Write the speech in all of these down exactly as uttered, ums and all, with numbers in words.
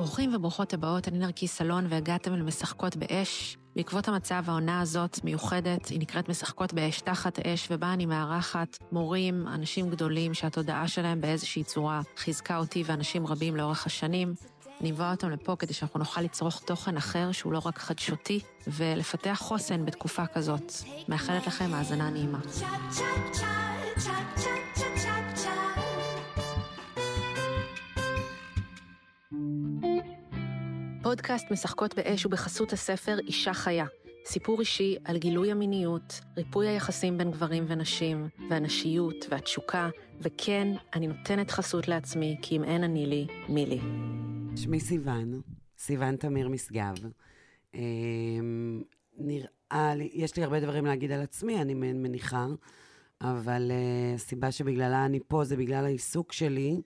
ברוכים וברוכות הבאות, אני נרקיס סלון והגעתם אל משחקות באש. בעקבות המצב, העונה הזאת מיוחדת, היא נקראת משחקות באש תחת אש, ובה אני מארחת מורים, אנשים גדולים שהתודעה שלהם באיזושהי צורה חיזקה אותי ואנשים רבים לאורך השנים. אני מבוא אותם לפה כדי שאנחנו נוכל לצרוך תוכן אחר שהוא לא רק חדשותי, ולפתח חוסן בתקופה כזאת. מאחלת לכם האזנה נעימה. פודקאסט משחקות באש הוא בחסות הספר אישה חיה. סיפור אישי על גילוי המיניות, ריפוי היחסים בין גברים ונשים, והנשיות והתשוקה, וכן, אני נותנת חסות לעצמי, כי אם אין אני לי, מי לי. שמי סיוון, סיוון תמיר משגב. נראה לי, יש לי הרבה דברים להגיד על עצמי, אני מניחה, אבל הסיבה שבגללה אני פה זה בגלל העיסוק שלי,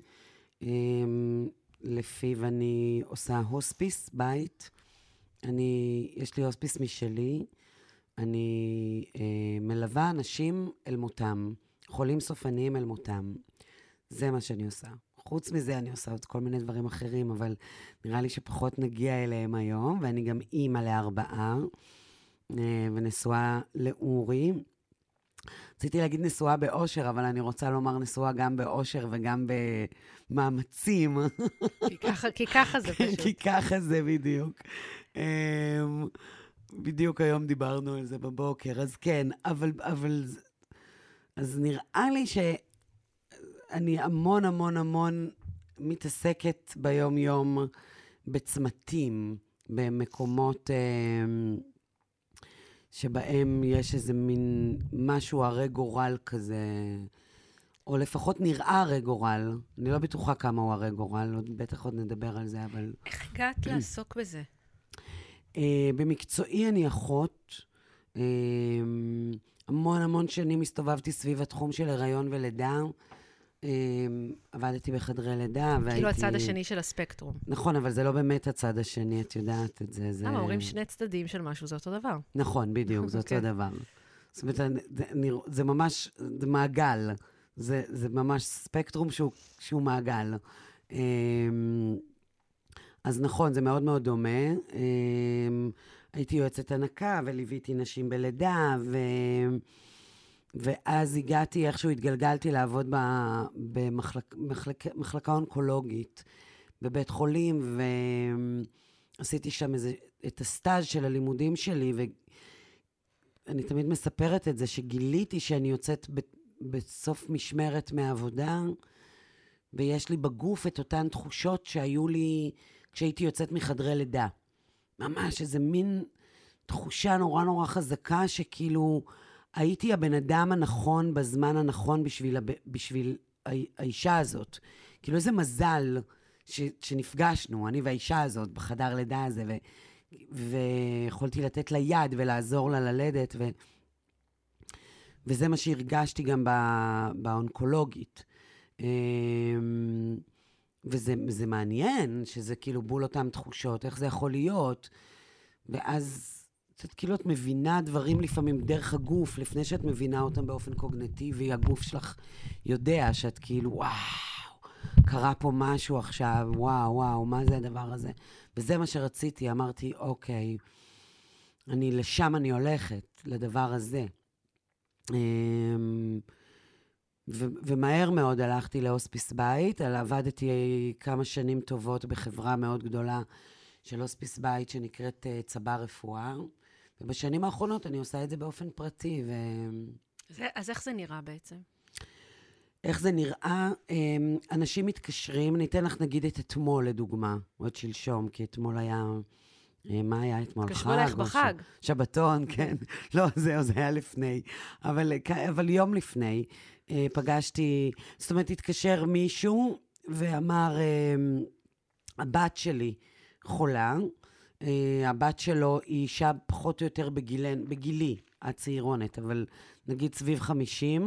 לפיו אני עושה הוספיס בית. אני, יש לי הוספיס משלי. אני אה, מלווה אנשים אל מותם, חולים סופניים אל מותם. זה מה שאני עושה. חוץ מזה אני עושה עוד כל מיני דברים אחרים, אבל נראה לי שפחות נגיע אליהם היום, ואני גם אימא לארבעה, אה, ונשואה לאורי. רציתי להגיד נשואה באושר, אבל אני רוצה לומר נשואה גם באושר וגם במאמצים. כי ככה, כי ככה זה פשוט. כי ככה זה בדיוק. בדיוק היום דיברנו על זה בבוקר, אז כן, אבל, אבל, אז נראה לי שאני המון המון המון מתעסקת ביום יום בצמתים, במקומות שבהם יש איזה מין משהו הרי גורל כזה, או לפחות נראה הרי גורל. אני לא בטוחה כמה הוא הרי גורל, עוד בטח עוד נדבר על זה, אבל... איך הגעת לעסוק בזה? Uh, במקצועי אני אחות. Uh, המון המון שנים הסתובבתי סביב התחום של הריון ולידה. Uh, עבדתי בחדרי לידה, והייתי... כאילו הצד השני של הספקטרום. נכון, אבל זה לא באמת הצד השני, את יודעת את זה. למה, אומרים שני צדדים של משהו, זה אותו דבר. נכון, בדיוק, זה אותו דבר. זאת אומרת, זה ממש, זה מעגל. זה, זה ממש ספקטרום שהוא, שהוא מעגל. אז נכון, זה מאוד מאוד דומה. הייתי יועצת הנקה וליוויתי נשים בלידה, ו... ואז הגעתי, איכשהו התגלגלתי לעבוד במחלקה במחלק, מחלקה אונקולוגית בבית חולים, ועשיתי שם איזה, את הסטאז' של הלימודים שלי, ואני תמיד מספרת את זה, שגיליתי שאני יוצאת בסוף משמרת מהעבודה, ויש לי בגוף את אותן תחושות שהיו לי כשהייתי יוצאת מחדרי לידה. ממש איזה מין תחושה נורא נורא חזקה, שכאילו הייתי הבן אדם הנכון בזמן הנכון בשביל, בשביל האישה הזאת. כאילו איזה מזל ש, שנפגשנו, אני והאישה הזאת בחדר לידה הזה, ו, ויכולתי לתת לה יד ולעזור לה ללדת, ו, וזה מה שהרגשתי גם באונקולוגית. וזה זה מעניין, שזה כאילו בול אותם תחושות, איך זה יכול להיות. ואז קצת כאילו את מבינה דברים לפעמים דרך הגוף, לפני שאת מבינה אותם באופן קוגניטיבי, הגוף שלך יודע שאת כאילו, וואו, קרה פה משהו עכשיו, וואו, וואו, מה זה הדבר הזה? וזה מה שרציתי, אמרתי, אוקיי, אני לשם אני הולכת, לדבר הזה. ו- ומהר מאוד הלכתי להוספיס בית, עבדתי כמה שנים טובות בחברה מאוד גדולה של הוספיס בית שנקראת צבא רפואה, ובשנים האחרונות אני עושה את זה באופן פרטי. ו... זה, אז איך זה נראה בעצם? איך זה נראה? אנשים מתקשרים, ניתן לך נגיד את אתמול לדוגמה, או את שלשום, כי אתמול היה... מה היה אתמול? קשרו לך בחג. ש... שבתון, כן. לא, זהו, זה היה לפני. אבל, אבל יום לפני פגשתי, זאת אומרת, התקשר מישהו ואמר, הבת שלי חולה, הבת שלו היא אישה פחות או יותר בגילן, בגילי, הצעירונת, אבל נגיד סביב חמישים,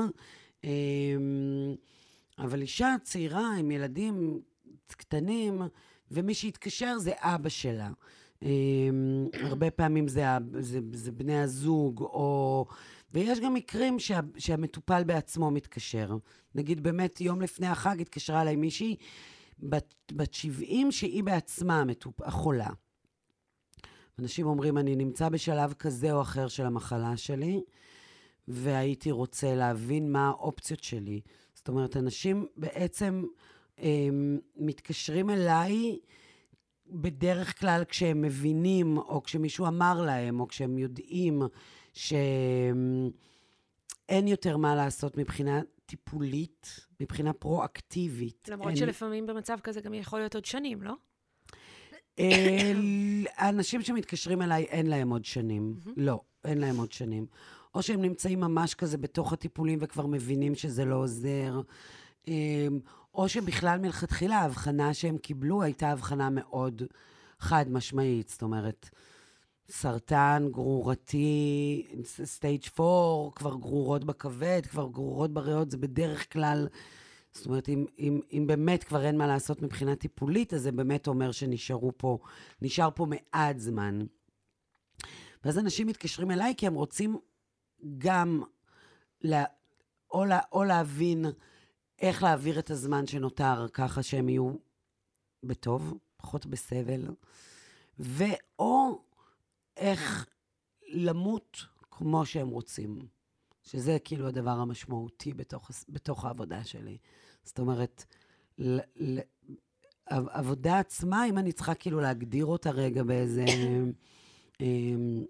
אבל אישה צעירה עם ילדים קטנים, ומי שהתקשר זה אבא שלה. הרבה פעמים זה, זה, זה בני הזוג, או... ויש גם מקרים שה, שהמטופל בעצמו מתקשר. נגיד באמת יום לפני החג התקשרה אליי מישהי, בת, בת שבעים שהיא בעצמה החולה. אנשים אומרים, אני נמצא בשלב כזה או אחר של המחלה שלי, והייתי רוצה להבין מה האופציות שלי. זאת אומרת, אנשים בעצם הם, מתקשרים אליי בדרך כלל כשהם מבינים, או כשמישהו אמר להם, או כשהם יודעים שאין יותר מה לעשות מבחינה טיפולית, מבחינה פרואקטיבית. למרות אין... שלפעמים במצב כזה גם יכול להיות עוד שנים, לא? האנשים שמתקשרים אליי, אין להם עוד שנים. לא, אין להם עוד שנים. או שהם נמצאים ממש כזה בתוך הטיפולים וכבר מבינים שזה לא עוזר, או שבכלל מלכתחילה ההבחנה שהם קיבלו הייתה הבחנה מאוד חד משמעית. זאת אומרת, סרטן, גרורתי, סטייג' פור, כבר גרורות בכבד, כבר גרורות בריאות, זה בדרך כלל... זאת אומרת, אם, אם, אם באמת כבר אין מה לעשות מבחינה טיפולית, אז זה באמת אומר שנשארו פה, נשאר פה מעט זמן. ואז אנשים מתקשרים אליי, כי הם רוצים גם לה, או, לה, או להבין איך להעביר את הזמן שנותר, ככה שהם יהיו בטוב, פחות בסבל, ואו איך למות כמו שהם רוצים. שזה כאילו הדבר המשמעותי בתוך, בתוך העבודה שלי. זאת אומרת, ל, ל, העבודה עצמה, אם אני צריכה כאילו להגדיר אותה רגע באיזה... היא,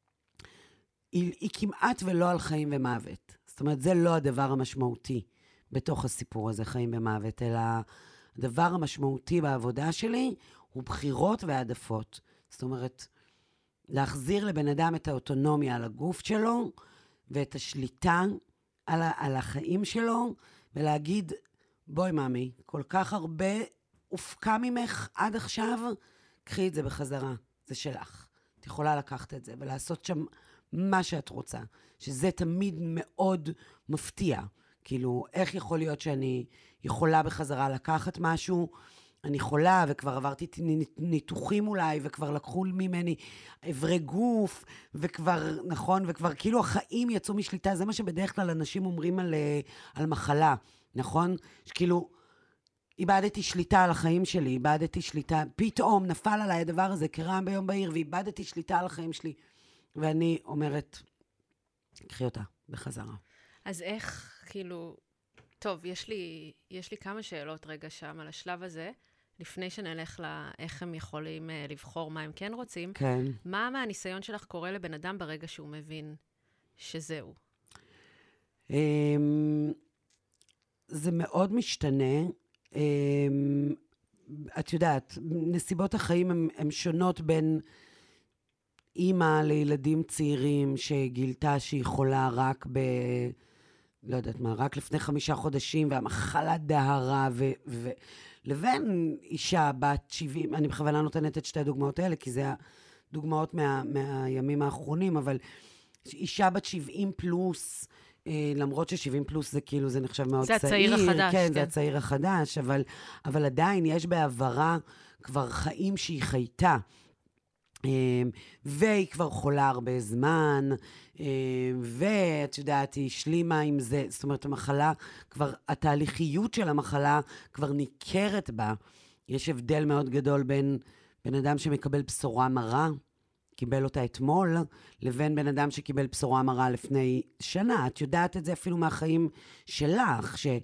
היא כמעט ולא על חיים ומוות. זאת אומרת, זה לא הדבר המשמעותי בתוך הסיפור הזה, חיים ומוות, אלא הדבר המשמעותי בעבודה שלי הוא בחירות והעדפות. זאת אומרת, להחזיר לבן אדם את האוטונומיה על הגוף שלו, ואת השליטה על, על החיים שלו, ולהגיד, בואי מאמי, כל כך הרבה הופקע ממך עד עכשיו, קחי את זה בחזרה, זה שלך. את יכולה לקחת את זה, ולעשות שם מה שאת רוצה, שזה תמיד מאוד מפתיע. כאילו, איך יכול להיות שאני יכולה בחזרה לקחת משהו, אני חולה, וכבר עברתי ניתוחים אולי, וכבר לקחו ממני עברי גוף, וכבר, נכון, וכבר כאילו החיים יצאו משליטה, זה מה שבדרך כלל אנשים אומרים על, על מחלה, נכון? שכאילו, איבדתי שליטה על החיים שלי, איבדתי שליטה, פתאום נפל עליי הדבר הזה, כרעם ביום בהיר, ואיבדתי שליטה על החיים שלי, ואני אומרת, קחי אותה בחזרה. אז איך, כאילו, טוב, יש לי, יש לי כמה שאלות רגע שם על השלב הזה, לפני שנלך לאיך הם יכולים לבחור מה הם כן רוצים. כן. מה מהניסיון שלך קורה לבן אדם ברגע שהוא מבין שזהו? זה מאוד משתנה. את יודעת, נסיבות החיים הן שונות בין אימא לילדים צעירים שגילתה שהיא חולה רק ב... לא יודעת מה, רק לפני חמישה חודשים, והמחלה דהרה, ו... ו... לבין אישה בת שבעים, אני בכוונה נותנת את שתי הדוגמאות האלה, כי זה הדוגמאות מה, מהימים האחרונים, אבל אישה בת שבעים פלוס, אה, למרות ש-שבעים פלוס זה כאילו, זה נחשב מאוד צעיר. זה הצעיר החדש. כן, כן, זה הצעיר החדש, אבל, אבל עדיין יש בעברה כבר חיים שהיא חייתה. והיא כבר חולה הרבה זמן, ואת יודעת, היא השלימה עם זה, זאת אומרת, המחלה, כבר, התהליכיות של המחלה כבר ניכרת בה. יש הבדל מאוד גדול בין בן אדם שמקבל בשורה מרה, קיבל אותה אתמול, לבין בן אדם שקיבל בשורה מרה לפני שנה. את יודעת את זה אפילו מהחיים שלך, ש...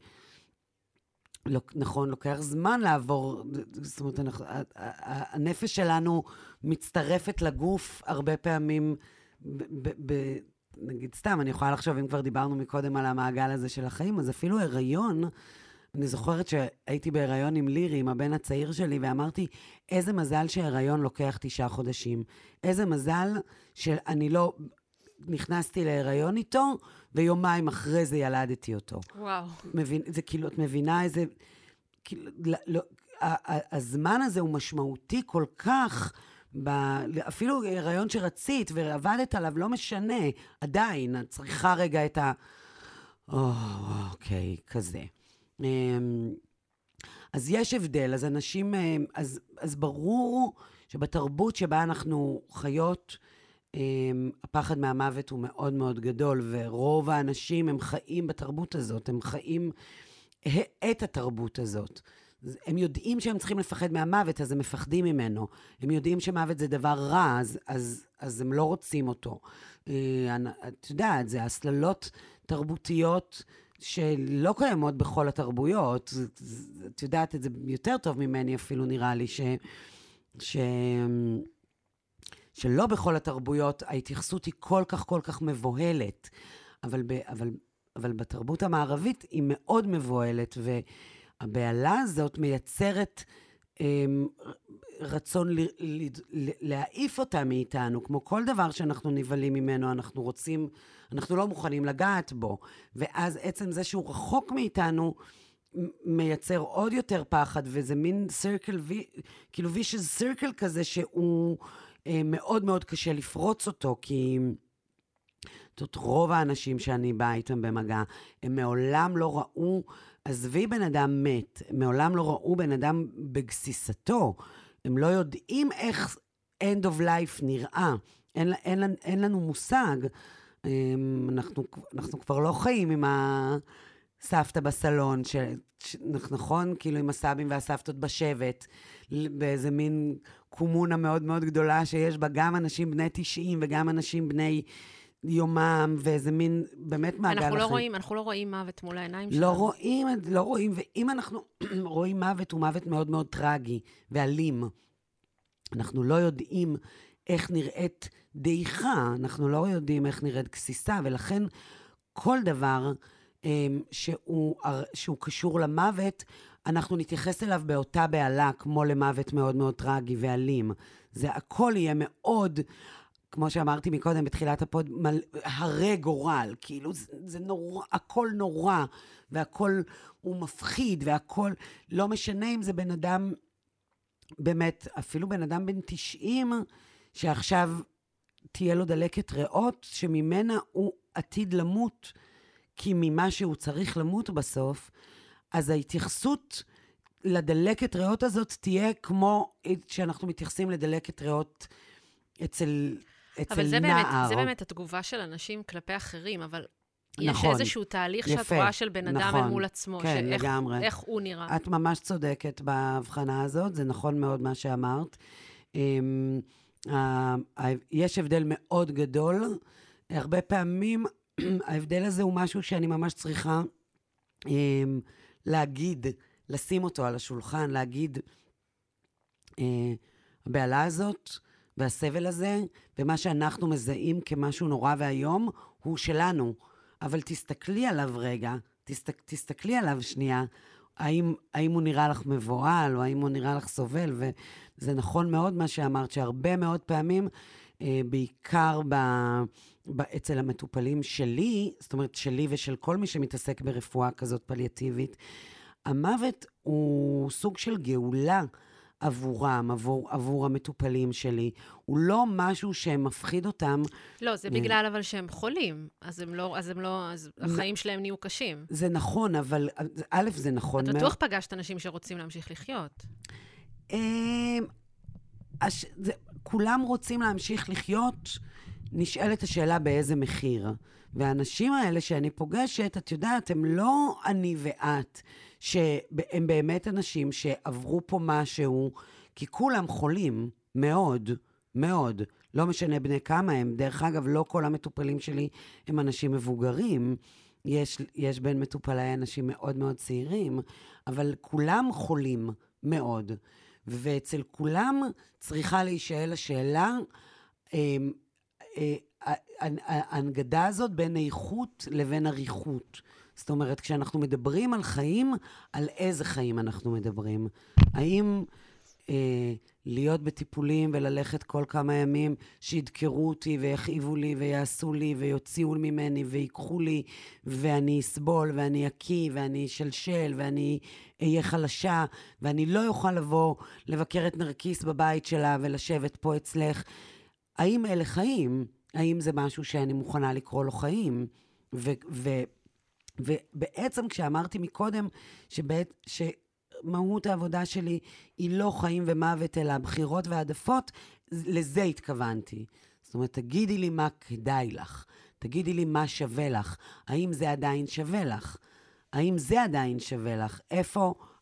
נכון, לוקח זמן לעבור, זאת אומרת, הנפש שלנו מצטרפת לגוף הרבה פעמים, ב, ב, נגיד סתם, אני יכולה לחשוב, אם כבר דיברנו מקודם על המעגל הזה של החיים, אז אפילו הריון, אני זוכרת שהייתי בהיריון עם לירי, עם הבן הצעיר שלי, ואמרתי, איזה מזל שההיריון לוקח תשעה חודשים, איזה מזל שאני לא נכנסתי להיריון איתו, ויומיים אחרי זה ילדתי אותו. וואו. מבין, זה כאילו, את מבינה איזה, כאילו, לא, הזמן הזה הוא משמעותי כל כך, ב, אפילו הריון שרצית ועבדת עליו, לא משנה, עדיין, את צריכה רגע את ה... או, אוקיי, כזה. אז יש הבדל, אז אנשים, אז, אז ברור שבתרבות שבה אנחנו חיות, הפחד מהמוות הוא מאוד מאוד גדול, ורוב האנשים הם חיים בתרבות הזאת, הם חיים את התרבות הזאת. הם יודעים שהם צריכים לפחד מהמוות, אז הם מפחדים ממנו. הם יודעים שמוות זה דבר רע, אז, אז, אז הם לא רוצים אותו. את יודעת, זה הסללות תרבותיות שלא קיימות בכל התרבויות. את יודעת את זה יותר טוב ממני אפילו, נראה לי, ש, ש, שלא בכל התרבויות ההתייחסות היא כל כך כל כך מבוהלת. אבל, ב, אבל, אבל בתרבות המערבית היא מאוד מבוהלת, והבעלה הזאת מייצרת רצון ל, ל, ל, להעיף אותה מאיתנו, כמו כל דבר שאנחנו נבלים ממנו, אנחנו רוצים, אנחנו לא מוכנים לגעת בו, ואז עצם זה שהוא רחוק מאיתנו, מייצר עוד יותר פחד, וזה מין סרקל, כאילו וישז סרקל כזה, שהוא אה, מאוד מאוד קשה לפרוץ אותו, כי זאת רוב האנשים שאני באה איתם במגע, הם מעולם לא ראו, עזבי בן אדם מת, מעולם לא ראו בן אדם בגסיסתו, הם לא יודעים איך end of life נראה, אין, אין, אין לנו מושג, אנחנו, אנחנו כבר לא חיים עם הסבתא בסלון, ש, ש, נכון? כאילו עם הסבים והסבתות בשבט, באיזה מין קומונה מאוד מאוד גדולה, שיש בה גם אנשים בני תשעים וגם אנשים בני יומם, ואיזה מין באמת מעגל אנחנו אחר. לא רואים, אנחנו לא רואים מוות מול העיניים שלנו. לא רואים, לא רואים, ואם אנחנו רואים מוות, הוא מוות מאוד מאוד טרגי ואלים. אנחנו לא יודעים איך נראית דעיכה, אנחנו לא יודעים איך נראית גסיסה, ולכן כל דבר שהוא, שהוא קשור למוות, אנחנו נתייחס אליו באותה בעלה, כמו למוות מאוד מאוד טרגי ואלים. זה הכל יהיה מאוד, כמו שאמרתי מקודם בתחילת הפוד, מל, הרי גורל, כאילו זה, זה נורא, הכל נורא, והכל הוא מפחיד, והכל, לא משנה אם זה בן אדם, באמת, אפילו בן אדם בן תשעים, שעכשיו תהיה לו דלקת ריאות, שממנה הוא עתיד למות, כי ממה שהוא צריך למות בסוף, אז ההתייחסות לדלקת ריאות הזאת תהיה כמו שאנחנו מתייחסים לדלקת ריאות אצל, אצל אבל זה נער. באמת, זה באמת התגובה של אנשים כלפי אחרים, אבל נכון, יש איזשהו תהליך יפה, שאת רואה של בן אדם נכון, אל מול עצמו, כן, שאיך, לגמרי. איך הוא נראה. את ממש צודקת בהבחנה הזאת, זה נכון מאוד מה שאמרת. יש הבדל מאוד גדול, הרבה פעמים ההבדל הזה הוא משהו שאני ממש צריכה להגיד, לשים אותו על השולחן, להגיד, הבעלה הזאת והסבל הזה, ומה שאנחנו מזהים כמשהו נורא והיום, הוא שלנו. אבל תסתכלי עליו רגע, תסתק, תסתכלי עליו שנייה, האם, האם הוא נראה לך מבועל, או האם הוא נראה לך סובל, וזה נכון מאוד מה שאמרת, שהרבה מאוד פעמים, אה, בעיקר ב, ב, אצל המטופלים שלי, זאת אומרת שלי ושל כל מי שמתעסק ברפואה כזאת פליאטיבית, המוות הוא סוג של גאולה עבורם, עבור, עבור המטופלים שלי. הוא לא משהו שמפחיד אותם. לא, זה בגלל אבל שהם חולים, אז הם לא, אז הם לא, אז החיים שלהם נהיו קשים. זה נכון, אבל א', זה נכון מאוד. את בטוח פגשת אנשים שרוצים להמשיך לחיות. כולם רוצים להמשיך לחיות, נשאלת השאלה באיזה מחיר. והאנשים האלה שאני פוגשת, את יודעת, הם לא אני ואת, שהם באמת אנשים שעברו פה משהו, כי כולם חולים מאוד, מאוד. לא משנה בני כמה הם. דרך אגב, לא כל המטופלים שלי הם אנשים מבוגרים. יש, יש בין מטופלי אנשים מאוד מאוד צעירים, אבל כולם חולים מאוד. ואצל כולם צריכה להישאל השאלה, ההנגדה הזאת בין איכות לבין אריכות. זאת אומרת, כשאנחנו מדברים על חיים, על איזה חיים אנחנו מדברים? האם אה, להיות בטיפולים וללכת כל כמה ימים שידקרו אותי ויכאיבו לי ויעשו לי ויוציאו ממני ויקחו לי ואני אסבול ואני אקיא ואני שלשל ואני אהיה חלשה ואני לא יוכל לבוא לבקר את נרקיס בבית שלה ולשבת פה אצלך? האם אלה חיים? האם זה משהו שאני מוכנה לקרוא לו חיים? ו... ו ובעצם כשאמרתי מקודם שבעת, שמהות העבודה שלי היא לא חיים ומוות, אלא בחירות והעדפות, לזה התכוונתי. זאת אומרת, תגידי לי מה כדאי לך, תגידי לי מה שווה לך, האם זה עדיין שווה לך, האם זה עדיין שווה לך, איפה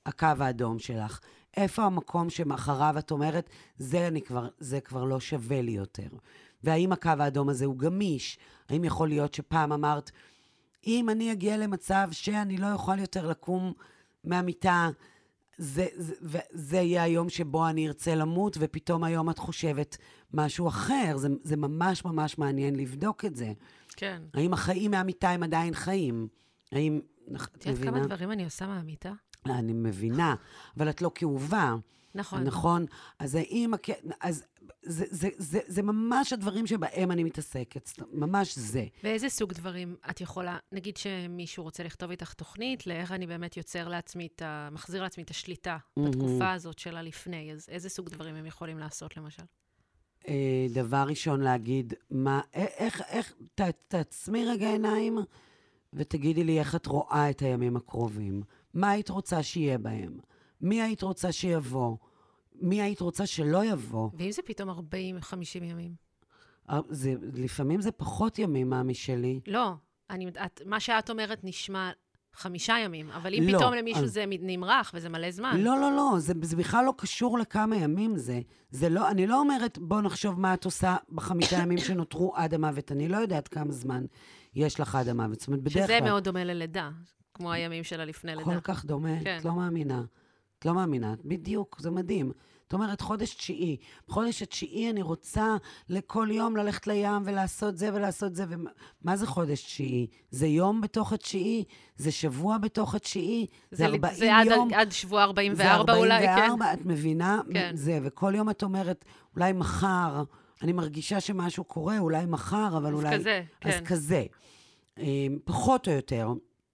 הקו האדום שלך? איפה המקום שמאחריו את אומרת, זה, אני כבר, זה כבר לא שווה לי יותר? והאם הקו האדום הזה הוא גמיש? האם יכול להיות שפעם אמרת, אם אני אגיע למצב שאני לא יכול יותר לקום מהמיטה, זה, זה, זה יהיה היום שבו אני ארצה למות, ופתאום היום את חושבת משהו אחר. זה, זה ממש ממש מעניין לבדוק את זה. כן. האם החיים מהמיטה הם עדיין חיים? האם, את יודעת כמה דברים אני עושה מהמיטה? אני מבינה, אבל את לא כאובה. נכון. נכון? אז האם, אז זה, זה, זה, זה ממש הדברים שבהם אני מתעסקת, ממש זה. ואיזה סוג דברים את יכולה, נגיד שמישהו רוצה לכתוב איתך תוכנית, לאיך אני באמת יוצר לעצמי, את ה, מחזיר לעצמי את השליטה בתקופה הזאת שלה לפני, אז איזה סוג דברים הם יכולים לעשות למשל? דבר ראשון להגיד, מה, איך, איך, ת, תעצמי רגע עיניים, ותגידי לי איך את רואה את הימים הקרובים. מה היית רוצה שיהיה בהם? מי היית רוצה שיבוא? מי היית רוצה שלא יבוא? ואם זה פתאום ארבעים חמישים ימים? זה, לפעמים זה פחות ימים, מאמי שלי. לא, אני, את, מה שאת אומרת נשמע חמישה ימים, אבל אם לא, פתאום למישהו אז... זה נמרח וזה מלא זמן. לא, לא, לא, זה, זה בכלל לא קשור לכמה ימים זה. זה לא, אני לא אומרת, בוא נחשוב מה את עושה בחמישה ימים שנותרו עד המוות. אני לא יודעת כמה זמן יש לך עד המוות. זאת אומרת, בדרך שזה כלל... מאוד דומה ללידה, כמו הימים שלה לפני לידה. כל כך דומה, כן. את לא מאמינה. את לא מאמינה, בדיוק, זה מדהים. זאת אומרת, חודש תשיעי. בחודש התשיעי אני רוצה לכל יום ללכת לים ולעשות זה ולעשות זה. ומה זה חודש תשיעי? זה יום בתוך התשיעי? זה שבוע בתוך התשיעי? זה, זה ארבעים זה עד, יום? עד שבוע ארבעים וארבע אולי, זה ארבעים וארבע, כן. את מבינה? כן. זה, וכל יום את אומרת, אולי מחר, אני מרגישה שמשהו קורה, אולי מחר, אבל אז אולי... כזה, כן. אז כזה. פחות או יותר.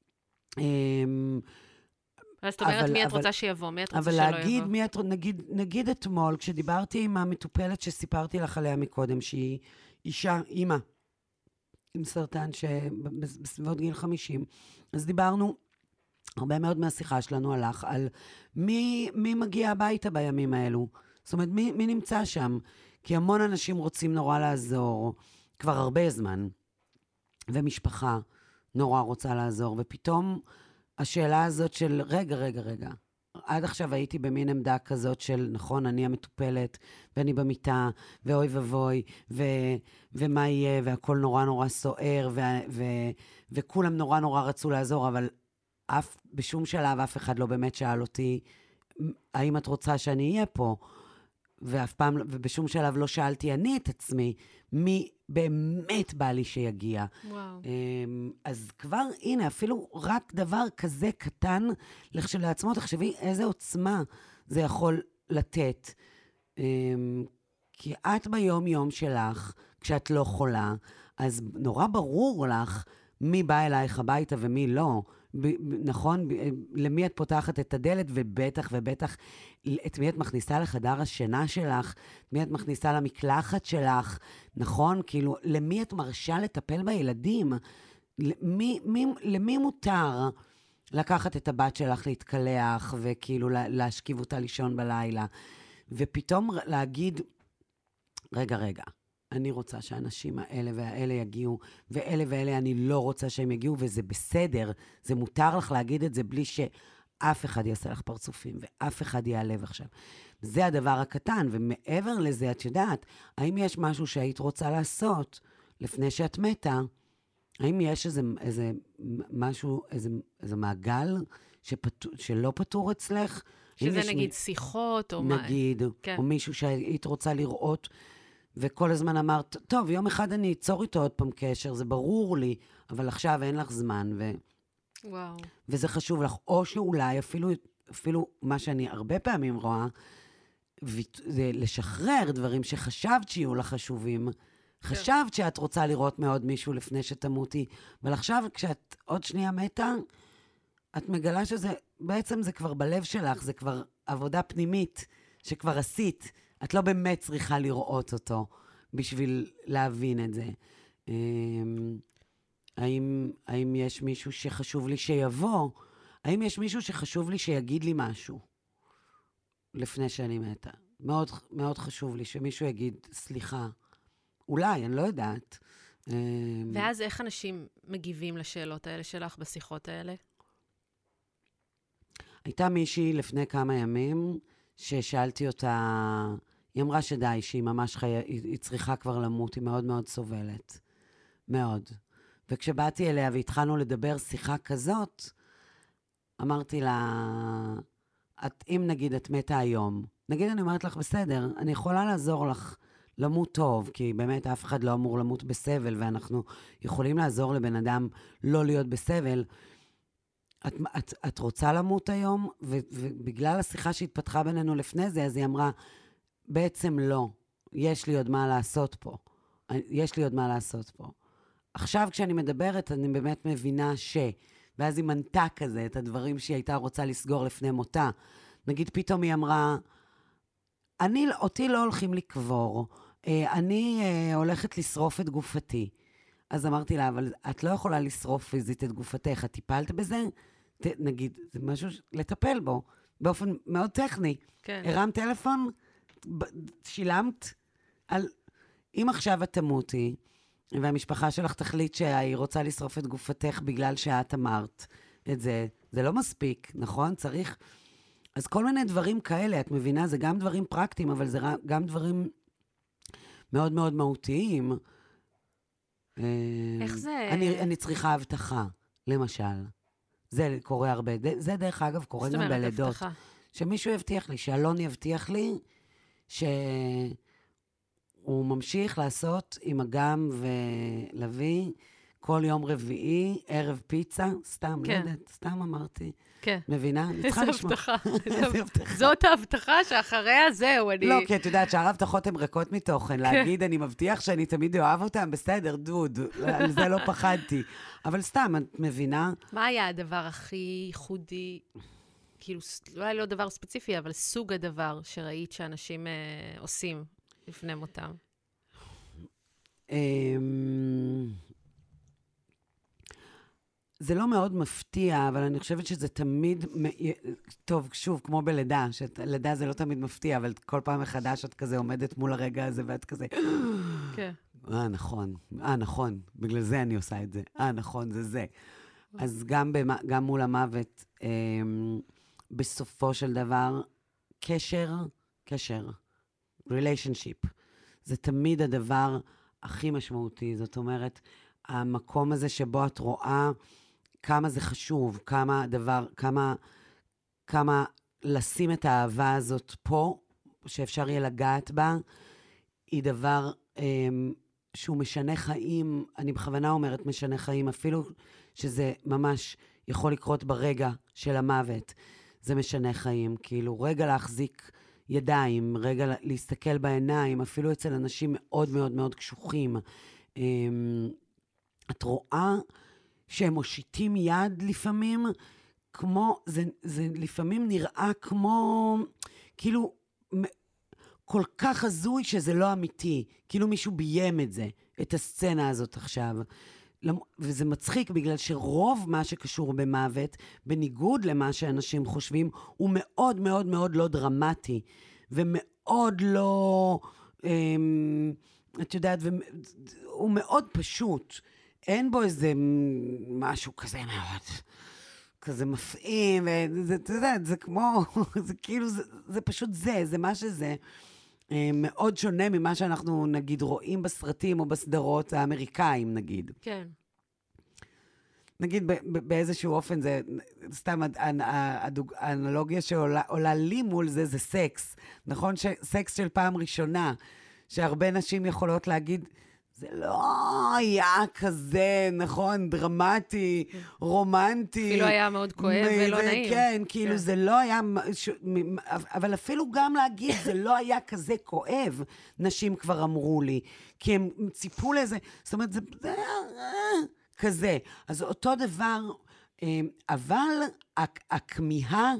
אז זאת אומרת, מי את רוצה שיבוא? מי את רוצה שלא יבוא? אבל להגיד, מי את, נגיד, נגיד אתמול, כשדיברתי עם המטופלת שסיפרתי לך עליה מקודם, שהיא אישה, אימא, עם סרטן שבסביבות גיל חמישים, אז דיברנו, הרבה מאוד מהשיחה שלנו הלך על מי, מי מגיע הביתה בימים האלו. זאת אומרת, מי, מי נמצא שם? כי המון אנשים רוצים נורא לעזור, כבר הרבה זמן, ומשפחה נורא רוצה לעזור, ופתאום... השאלה הזאת של, רגע, רגע, רגע, עד עכשיו הייתי במין עמדה כזאת של, נכון, אני המטופלת, ואני במיטה, ואוי ובוי, ו- ומה יהיה, והכל נורא נורא סוער, ו- ו- וכולם נורא נורא רצו לעזור, אבל אף, בשום שלב אף אחד לא באמת שאל אותי, האם את רוצה שאני אהיה פה? ואף פעם, ובשום שלב לא שאלתי אני את עצמי, מי באמת בא לי שיגיע. וואו. אז כבר, הנה, אפילו רק דבר כזה קטן, לכשלעצמו, תחשבי איזה עוצמה זה יכול לתת. כי את ביום-יום שלך, כשאת לא חולה, אז נורא ברור לך מי בא אלייך הביתה ומי לא. ב- נכון? ב- למי את פותחת את הדלת, ובטח ובטח את מי את מכניסה לחדר השינה שלך, את מי את מכניסה למקלחת שלך, נכון? כאילו, למי את מרשה לטפל בילדים? למי, מי, למי מותר לקחת את הבת שלך להתקלח, וכאילו להשכיב אותה לישון בלילה? ופתאום להגיד, רגע, רגע, אני רוצה שהאנשים האלה והאלה יגיעו, ואלה ואלה אני לא רוצה שהם יגיעו, וזה בסדר. זה מותר לך להגיד את זה בלי שאף אחד יעשה לך פרצופים, ואף אחד יעלב עכשיו. זה הדבר הקטן, ומעבר לזה, את יודעת, האם יש משהו שהיית רוצה לעשות לפני שאת מתה? האם יש איזה, איזה משהו, איזה, איזה מעגל שפתור, שלא פתור אצלך? שזה נגיד מ... שיחות, או נגיד, מה? כן. או מישהו שהיית רוצה לראות, וכל הזמן אמרת, טוב, יום אחד אני אצור איתו עוד פעם קשר, זה ברור לי, אבל עכשיו אין לך זמן, ו... וואו. וזה חשוב לך. או שאולי אפילו, אפילו מה שאני הרבה פעמים רואה, זה לשחרר דברים שחשבת שיהיו לך חשובים. חשבת שאת רוצה לראות מאוד מישהו לפני שתמותי, אבל עכשיו כשאת עוד שנייה מתה, את מגלה שזה, בעצם זה כבר בלב שלך, זה כבר עבודה פנימית שכבר עשית. את לא באמת צריכה לראות אותו בשביל להבין את זה. האם, האם יש מישהו שחשוב לי שיבוא? האם יש מישהו שחשוב לי שיגיד לי משהו לפני שאני מתה? מאוד, מאוד חשוב לי שמישהו יגיד, סליחה, אולי, אני לא יודעת. ואז איך אנשים מגיבים לשאלות האלה שלך בשיחות האלה? הייתה מישהי לפני כמה ימים, ששאלתי אותה, היא אמרה שדי, שהיא ממש חיה, היא, היא צריכה כבר למות, היא מאוד מאוד סובלת. מאוד. וכשבאתי אליה והתחלנו לדבר שיחה כזאת, אמרתי לה, את, אם נגיד את מתה היום, נגיד אני אומרת לך, בסדר, אני יכולה לעזור לך למות טוב, כי באמת אף אחד לא אמור למות בסבל, ואנחנו יכולים לעזור לבן אדם לא להיות בסבל. את, את, את רוצה למות היום? ו, ובגלל השיחה שהתפתחה בינינו לפני זה, אז היא אמרה, בעצם לא, יש לי עוד מה לעשות פה. יש לי עוד מה לעשות פה. עכשיו כשאני מדברת, אני באמת מבינה ש... ואז היא מנתה כזה את הדברים שהיא הייתה רוצה לסגור לפני מותה. נגיד פתאום היא אמרה, אני, אותי לא הולכים לקבור, אני הולכת לשרוף את גופתי. אז אמרתי לה, אבל את לא יכולה לשרוף פיזית את גופתך, את טיפלת בזה? ת, נגיד, זה משהו לטפל בו, באופן מאוד טכני. כן. הרם טלפון, שילמת על... אם עכשיו את תמותי, והמשפחה שלך תחליט שהיא רוצה לשרוף את גופתך בגלל שאת אמרת את זה, זה לא מספיק, נכון? צריך... אז כל מיני דברים כאלה, את מבינה, זה גם דברים פרקטיים, אבל זה גם דברים מאוד מאוד מהותיים. איך זה? אני, אני צריכה הבטחה, למשל. זה קורה הרבה. זה דרך אגב קורה גם בלידות. שמישהו יבטיח לי, שאלון יבטיח לי, שהוא ממשיך לעשות עם אגם ולוי כל יום רביעי, ערב פיצה, סתם, לא יודעת, סתם אמרתי. כן. מבינה? איזה הבטחה. זאת ההבטחה שאחריה זהו, אני... לא, כי את יודעת שהר הבטחות הן ריקות מתוכן. להגיד, אני מבטיח שאני תמיד אוהב אותם, בסדר, דוד, על זה לא פחדתי. אבל סתם, את מבינה? מה היה הדבר הכי ייחודי, כאילו, אולי לא דבר ספציפי, אבל סוג הדבר שראית שאנשים עושים לפני מותם? זה לא מאוד מפתיע, אבל אני חושבת שזה תמיד, טוב, שוב, כמו בלידה, שלידה זה לא תמיד מפתיע, אבל כל פעם מחדש את כזה עומדת מול הרגע הזה, ואת כזה, כן. אה, נכון, אה, נכון, בגלל זה אני עושה את זה, אה, נכון, זה זה. אז גם, במה, גם מול המוות, אה, בסופו של דבר, קשר, קשר, relationship, זה תמיד הדבר הכי משמעותי, זאת אומרת, המקום הזה שבו את רואה כמה זה חשוב, כמה דבר, כמה, כמה לשים את האהבה הזאת פה, שאפשר יהיה לגעת בה, היא דבר אה, שהוא משנה חיים, אני בכוונה אומרת משנה חיים, אפילו שזה ממש יכול לקרות ברגע של המוות, זה משנה חיים, כאילו רגע להחזיק ידיים, רגע להסתכל בעיניים, אפילו אצל אנשים מאוד מאוד מאוד קשוחים, אה, את רואה שהם מושיטים יד לפעמים, כמו, זה, זה לפעמים נראה כמו, כאילו, כל כך הזוי שזה לא אמיתי, כאילו מישהו ביים את זה, את הסצנה הזאת עכשיו. וזה מצחיק בגלל שרוב מה שקשור במוות, בניגוד למה שאנשים חושבים, הוא מאוד מאוד מאוד לא דרמטי, ומאוד לא, את יודעת, הוא מאוד פשוט. אין בו איזה משהו כזה מאוד, כזה מפעים, וזה, אתה יודע, זה כמו, זה כאילו, זה, זה פשוט זה, זה מה שזה, מאוד שונה ממה שאנחנו, נגיד, רואים בסרטים או בסדרות האמריקאים, נגיד. כן. נגיד, באיזשהו אופן, זה סתם האנלוגיה שעולה לי מול זה, זה סקס. נכון? סקס של פעם ראשונה, שהרבה נשים יכולות להגיד, זה לא היה כזה, נכון, דרמטי, רומנטי. אפילו היה מאוד כואב ולא נעים. כן, כאילו זה לא היה, אבל אפילו גם להגיד, זה לא היה כזה כואב, נשים כבר אמרו לי, כי הם ציפו לזה, זאת אומרת, זה היה כזה. אז אותו דבר, אבל הכמיהה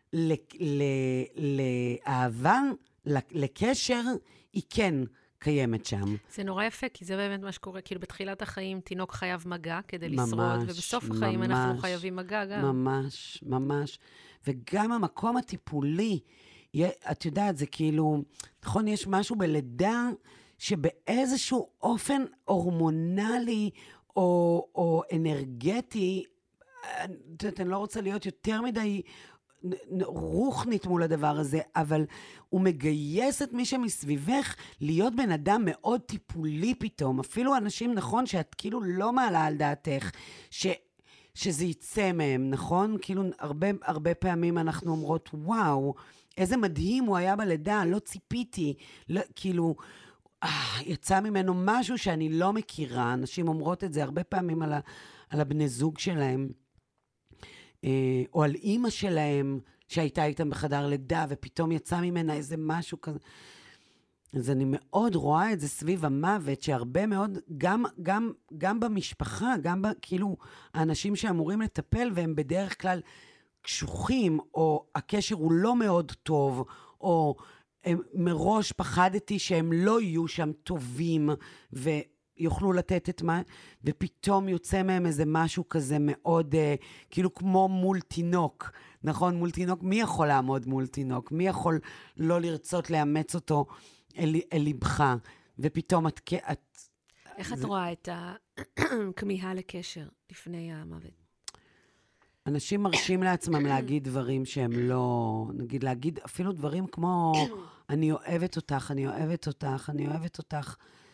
לאהבה, לקשר, היא כן קיימת שם. זה נורא יפה, כי זה באמת מה שקורה, כאילו בתחילת החיים תינוק חייב מגע כדי לשרוד, ובסוף החיים ממש, אנחנו חייבים מגע גם. ממש, ממש. וגם המקום הטיפולי, את יודעת, זה כאילו, נכון, יש משהו בלידה שבאיזשהו אופן הורמונלי או, או אנרגטי, את יודעת, אני לא רוצה להיות יותר מדי רוחנית מול הדבר הזה, אבל הוא מגייס את מי שמסביבך להיות בן אדם מאוד טיפולי פתאום. אפילו אנשים, נכון, שאת כאילו לא מעלה על דעתך, ש... שזה יצא מהם, נכון? כאילו הרבה, הרבה פעמים אנחנו אומרות, וואו, איזה מדהים הוא היה בלידה, לא ציפיתי, לא, כאילו, אה, יצא ממנו משהו שאני לא מכירה. אנשים אומרות את זה הרבה פעמים על, ה, על הבני זוג שלהם, אה, או על אימא שלהם, שהייתה איתם בחדר לידה, ופתאום יצא ממנה איזה משהו כזה. אז אני מאוד רואה את זה סביב המוות, שהרבה מאוד, גם, גם, גם במשפחה, גם ב, כאילו, האנשים שאמורים לטפל, והם בדרך כלל קשוחים, או הקשר הוא לא מאוד טוב, או הם, מראש פחדתי שהם לא יהיו שם טובים, ויוכלו לתת את מה, ופתאום יוצא מהם איזה משהו כזה מאוד, אה, כאילו כמו מול תינוק, נכון? מול תינוק, מי יכול לעמוד מול תינוק? מי יכול לא לרצות לאמץ אותו אל, אל ליבך? ופתאום את... את איך את זה... רואה את הכמיהה לקשר לפני המוות? אנשים מרשים לעצמם להגיד דברים שהם לא... נגיד, להגיד אפילו דברים כמו, אני אוהבת אותך, אני אוהבת אותך, אני אוהבת אותך.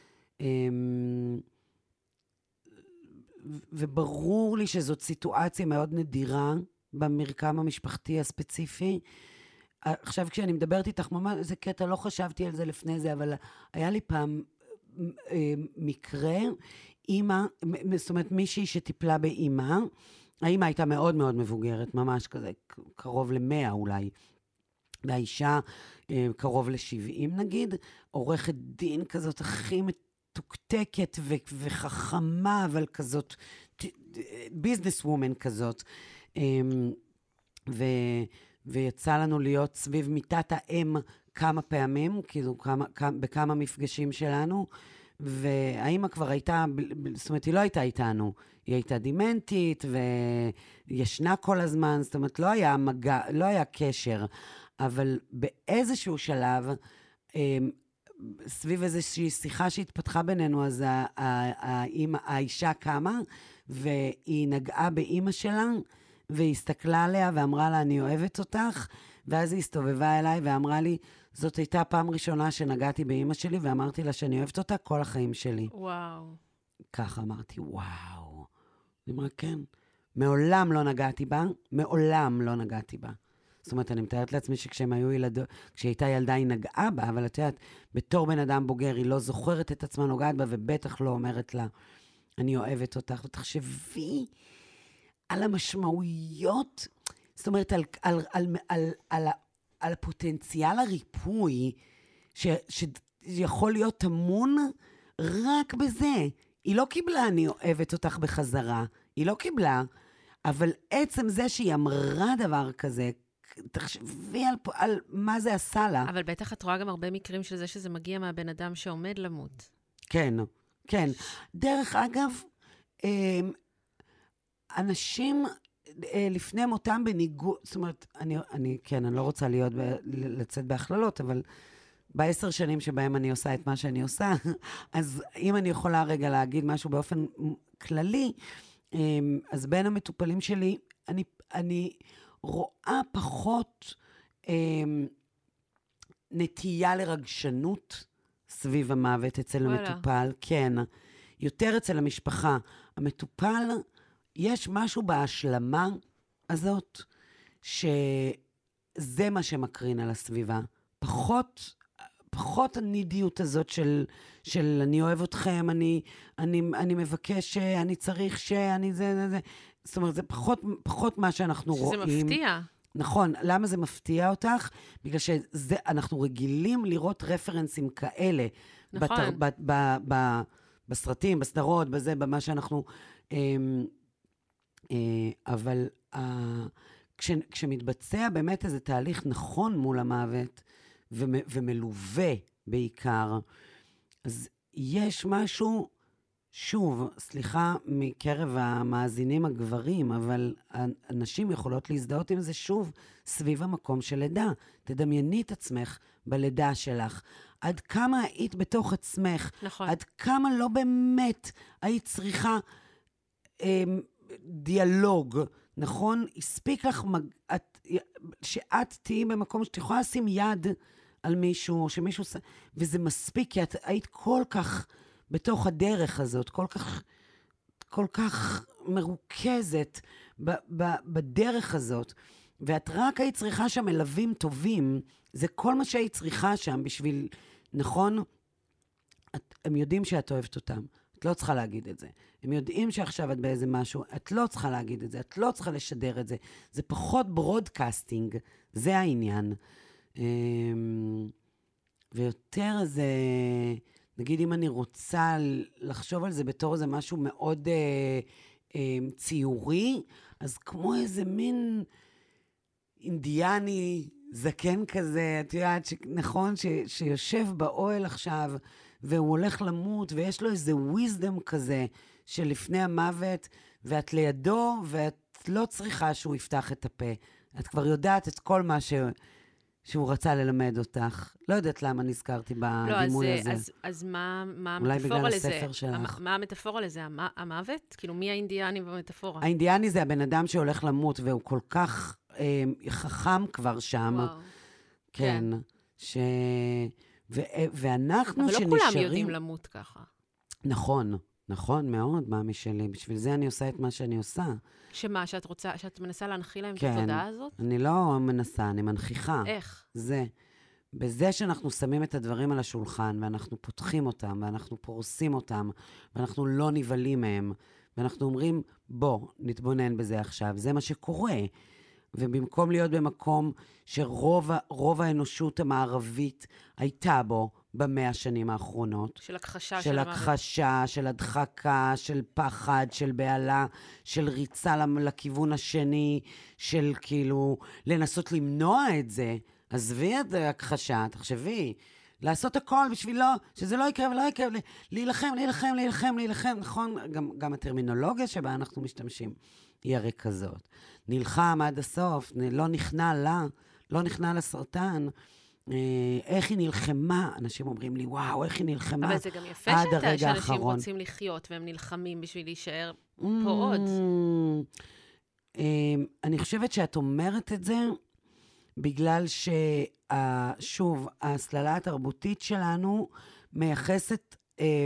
וברור לי שזאת סיטואציה מאוד נדירה במרקם המשפחתי הספציפי. עכשיו כשאני מדברת איתך, ממש, זה קטע, לא חשבתי על זה לפני זה, אבל היה לי פעם מקרה, אמא, זאת אומרת מישהי שטיפלה באמא, האמא הייתה מאוד מאוד מבוגרת, ממש כזה, קרוב למאה אולי, והאישה קרוב לשבעים נגיד, עורכת דין כזאת הכי מתוקתקת ו- וחכמה, אבל כזאת, ביזנס וומן כזאת, ו... ויצא לנו להיות סביב מיטת האם כמה פעמים, כאילו כמה, כמה, בכמה מפגשים שלנו, והאמא כבר הייתה, זאת אומרת, היא לא הייתה איתנו, היא הייתה דימנטית, וישנה כל הזמן, זאת אומרת, לא היה מגע, לא היה קשר, אבל באיזשהו שלב, סביב איזושהי שיחה שהתפתחה בינינו, אז האמא, האישה קמה, והיא נגעה באמא שלה, והיא הסתכלה עליה ואמרה לה, אני אוהבת אותך, ואז היא הסתובבה אליי ואמרה לי, זאת הייתה פעם ראשונה שנגעתי באמא שלי, ואמרתי לה שאני אוהבת אותה כל החיים שלי. וואו. ככה אמרתי, וואו. אני אמרה, כן. מעולם לא נגעתי בה, מעולם לא נגעתי בה. זאת אומרת, אני מתארת לעצמי שכשהם היו ילדות, כשהיא הייתה ילדה היא נגעה בה, אבל את יודעת, בתור בן אדם בוגר, היא לא זוכרת את עצמה נוגעת בה, ובטח לא אומרת לה, אני אוהבת אותך. ותחשבי על המשמעויות, זאת אומרת, על, על, על, על, על, על הפוטנציאל הריפוי, ש, שיכול להיות תמון רק בזה. היא לא קיבלה, אני אוהבת אותך בחזרה. היא לא קיבלה, אבל עצם זה שהיא אמרה דבר כזה, תחשבי על, על מה זה עשה לה. אבל בטח את רואה גם הרבה מקרים של זה שזה מגיע מהבן אדם שעומד למות. כן, כן. דרך אגב, אנשים לפני מותם בניגוד, זאת אומרת, אני, אני, כן, אני לא רוצה להיות, לצאת בהכללות, אבל בעשר שנים שבהם אני עושה את מה שאני עושה, אז אם אני יכולה רגע להגיד משהו באופן כללי, אז בין המטופלים שלי, אני, אני רואה פחות נטייה לרגשנות סביב המוות אצל וואלה. המטופל, כן, יותר אצל המשפחה. המטופל, יש משהו בהשלמה הזאת, שזה מה שמקרין על הסביבה. פחות, פחות הנידיות הזאת של, של אני אוהב אתכם, אני, אני, אני מבקש, אני צריך ש, אני זה, זה, זה. זאת אומרת, זה פחות, פחות מה שאנחנו שזה רואים. שזה מפתיע. נכון, למה זה מפתיע אותך? בגלל שאנחנו רגילים לראות רפרנסים כאלה. נכון. בתר, ב, ב, ב, בסרטים, בסדרות, בזה, במה שאנחנו... אבל כש, כשמתבצע באמת איזה תהליך נכון מול המוות, ומלווה בעיקר, אז יש משהו, שוב, סליחה מקרב המאזינים הגברים, אבל אנשים יכולות להזדהות עם זה שוב, סביב המקום של לידה. תדמייני את עצמך בלידה שלך. עד כמה היית בתוך עצמך, נכון. עד כמה לא באמת היית צריכה אה, דיאלוג, נכון? הספיק לך מג... את... שאת תהיי במקום שאת יכולה לשים יד על מישהו, או שמישהו... וזה מספיק, כי את היית כל כך בתוך הדרך הזאת, כל כך, כל כך מרוכזת ב... ב... בדרך הזאת, ואת רק היית צריכה שם מלווים טובים, זה כל מה שהיית צריכה שם בשביל, נכון? את... הם יודעים שאת אוהבת אותם. את לא צריכה להגיד את זה. הם יודעים שעכשיו את באיזה משהו, את לא צריכה להגיד את זה, את לא צריכה לשדר את זה. זה פחות ברודקאסטינג, זה העניין. ויותר זה, נגיד אם אני רוצה לחשוב על זה בתור איזה משהו מאוד אה, אה, ציורי, אז כמו איזה מין אינדיאני זקן כזה, את יודעת, נכון, ש, שיושב באוהל עכשיו, והוא הולך למות, ויש לו איזה wisdom כזה, שלפני המוות, ואת לידו, ואת לא צריכה שהוא יפתח את הפה. את כבר יודעת את כל מה ש... שהוא רצה ללמד אותך. לא יודעת למה נזכרתי בדימוי לא, הזה. אז, אז מה, מה אולי המטאפורה בגלל לזה? הספר שלך. מה המטאפורה לזה? המוות? כאילו, מי האינדיאני במטאפורה? האינדיאני זה הבן אדם שהולך למות, והוא כל כך אה, חכם כבר שם. וואו. כן. כן. ש... ו... ואנחנו שנשארים... אבל לא כולם יודעים למות ככה. נכון. נכון מאוד, מאמי שלי. בשביל זה אני עושה את מה שאני עושה. שמה, שאת רוצה, שאת מנסה להנחיל להם כן, את התודעה הזאת? אני לא מנסה, אני מנכיחה. איך? זה. בזה שאנחנו שמים את הדברים על השולחן, ואנחנו פותחים אותם, ואנחנו פורסים אותם, ואנחנו לא נבלים מהם, ואנחנו אומרים, בוא, נתבונן בזה עכשיו. זה מה שקורה. ובמקום להיות במקום שרוב רוב האנושות המערבית הייתה בו, במאה השנים האחרונות. של הכחשה של הכחשה, של הדחקה, של פחד, של בעלה, של ריצה לכיוון השני, של כאילו לנסות למנוע את זה. עזבי את הכחשה, תחשבי, לעשות הכל בשבילו, שזה לא יקרה ולא יקרה, להילחם, להילחם, להילחם, להילחם, נכון? גם, גם הטרמינולוגיה שבה אנחנו משתמשים היא הרי כזאת. נלחם עד הסוף, לא נכנע לה, לא נכנע לסרטן, איך היא נלחמה, אנשים אומרים לי, וואו, איך היא נלחמה אבל זה גם יפה שאנשים רוצים לחיות, והם נלחמים בשביל להישאר פה עוד. אני חושבת שאת אומרת את זה, בגלל ששוב, ההסללה התרבותית שלנו מייחסת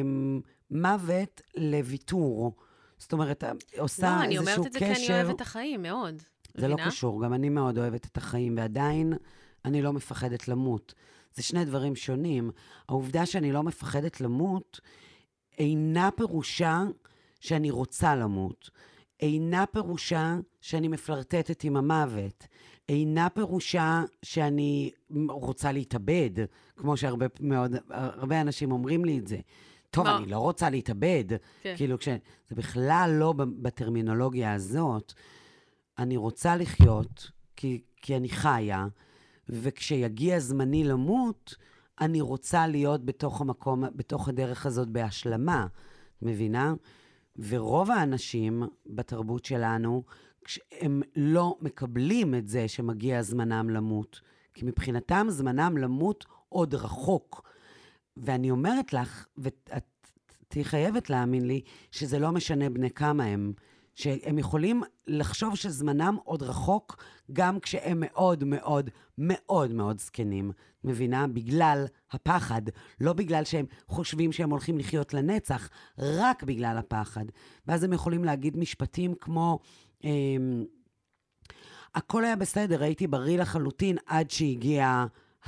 מוות לוויתור. זאת אומרת, עושה איזשהו קשר... לא, אני אומרת את זה כי אני אוהבת את החיים, מאוד. זה לא קשור, גם אני מאוד אוהבת את החיים, ועדיין... אני לא מפחדת למות. זה שני דברים שונים. העובדה שאני לא מפחדת למות, אינה פירושה שאני רוצה למות. אינה פירושה שאני מפלרטטת עם המוות. אינה פירושה שאני רוצה להתאבד, כמו שהרבה מאוד, הרבה אנשים אומרים לי את זה. טוב, אני לא רוצה להתאבד. כאילו, זה בכלל לא בטרמינולוגיה הזאת. אני רוצה לחיות, כי, כי אני חיה, וכשיגיע זמני למות, אני רוצה להיות בתוך המקום, בתוך הדרך הזאת בהשלמה, מבינה? ורוב האנשים בתרבות שלנו, הם לא מקבלים את זה שמגיע זמנם למות, כי מבחינתם זמנם למות עוד רחוק. ואני אומרת לך, ואת תהי חייבת להאמין לי, שזה לא משנה בני כמה הם, שהם יכולים לחשוב שזמנם עוד רחוק, גם כשהם מאוד מאוד מאוד מאוד זקנים. מבינה? בגלל הפחד, לא בגלל שהם חושבים שהם הולכים לחיות לנצח, רק בגלל הפחד. ואז הם יכולים להגיד משפטים כמו, אה, הכל היה בסדר, הייתי בריא לחלוטין עד שהגיע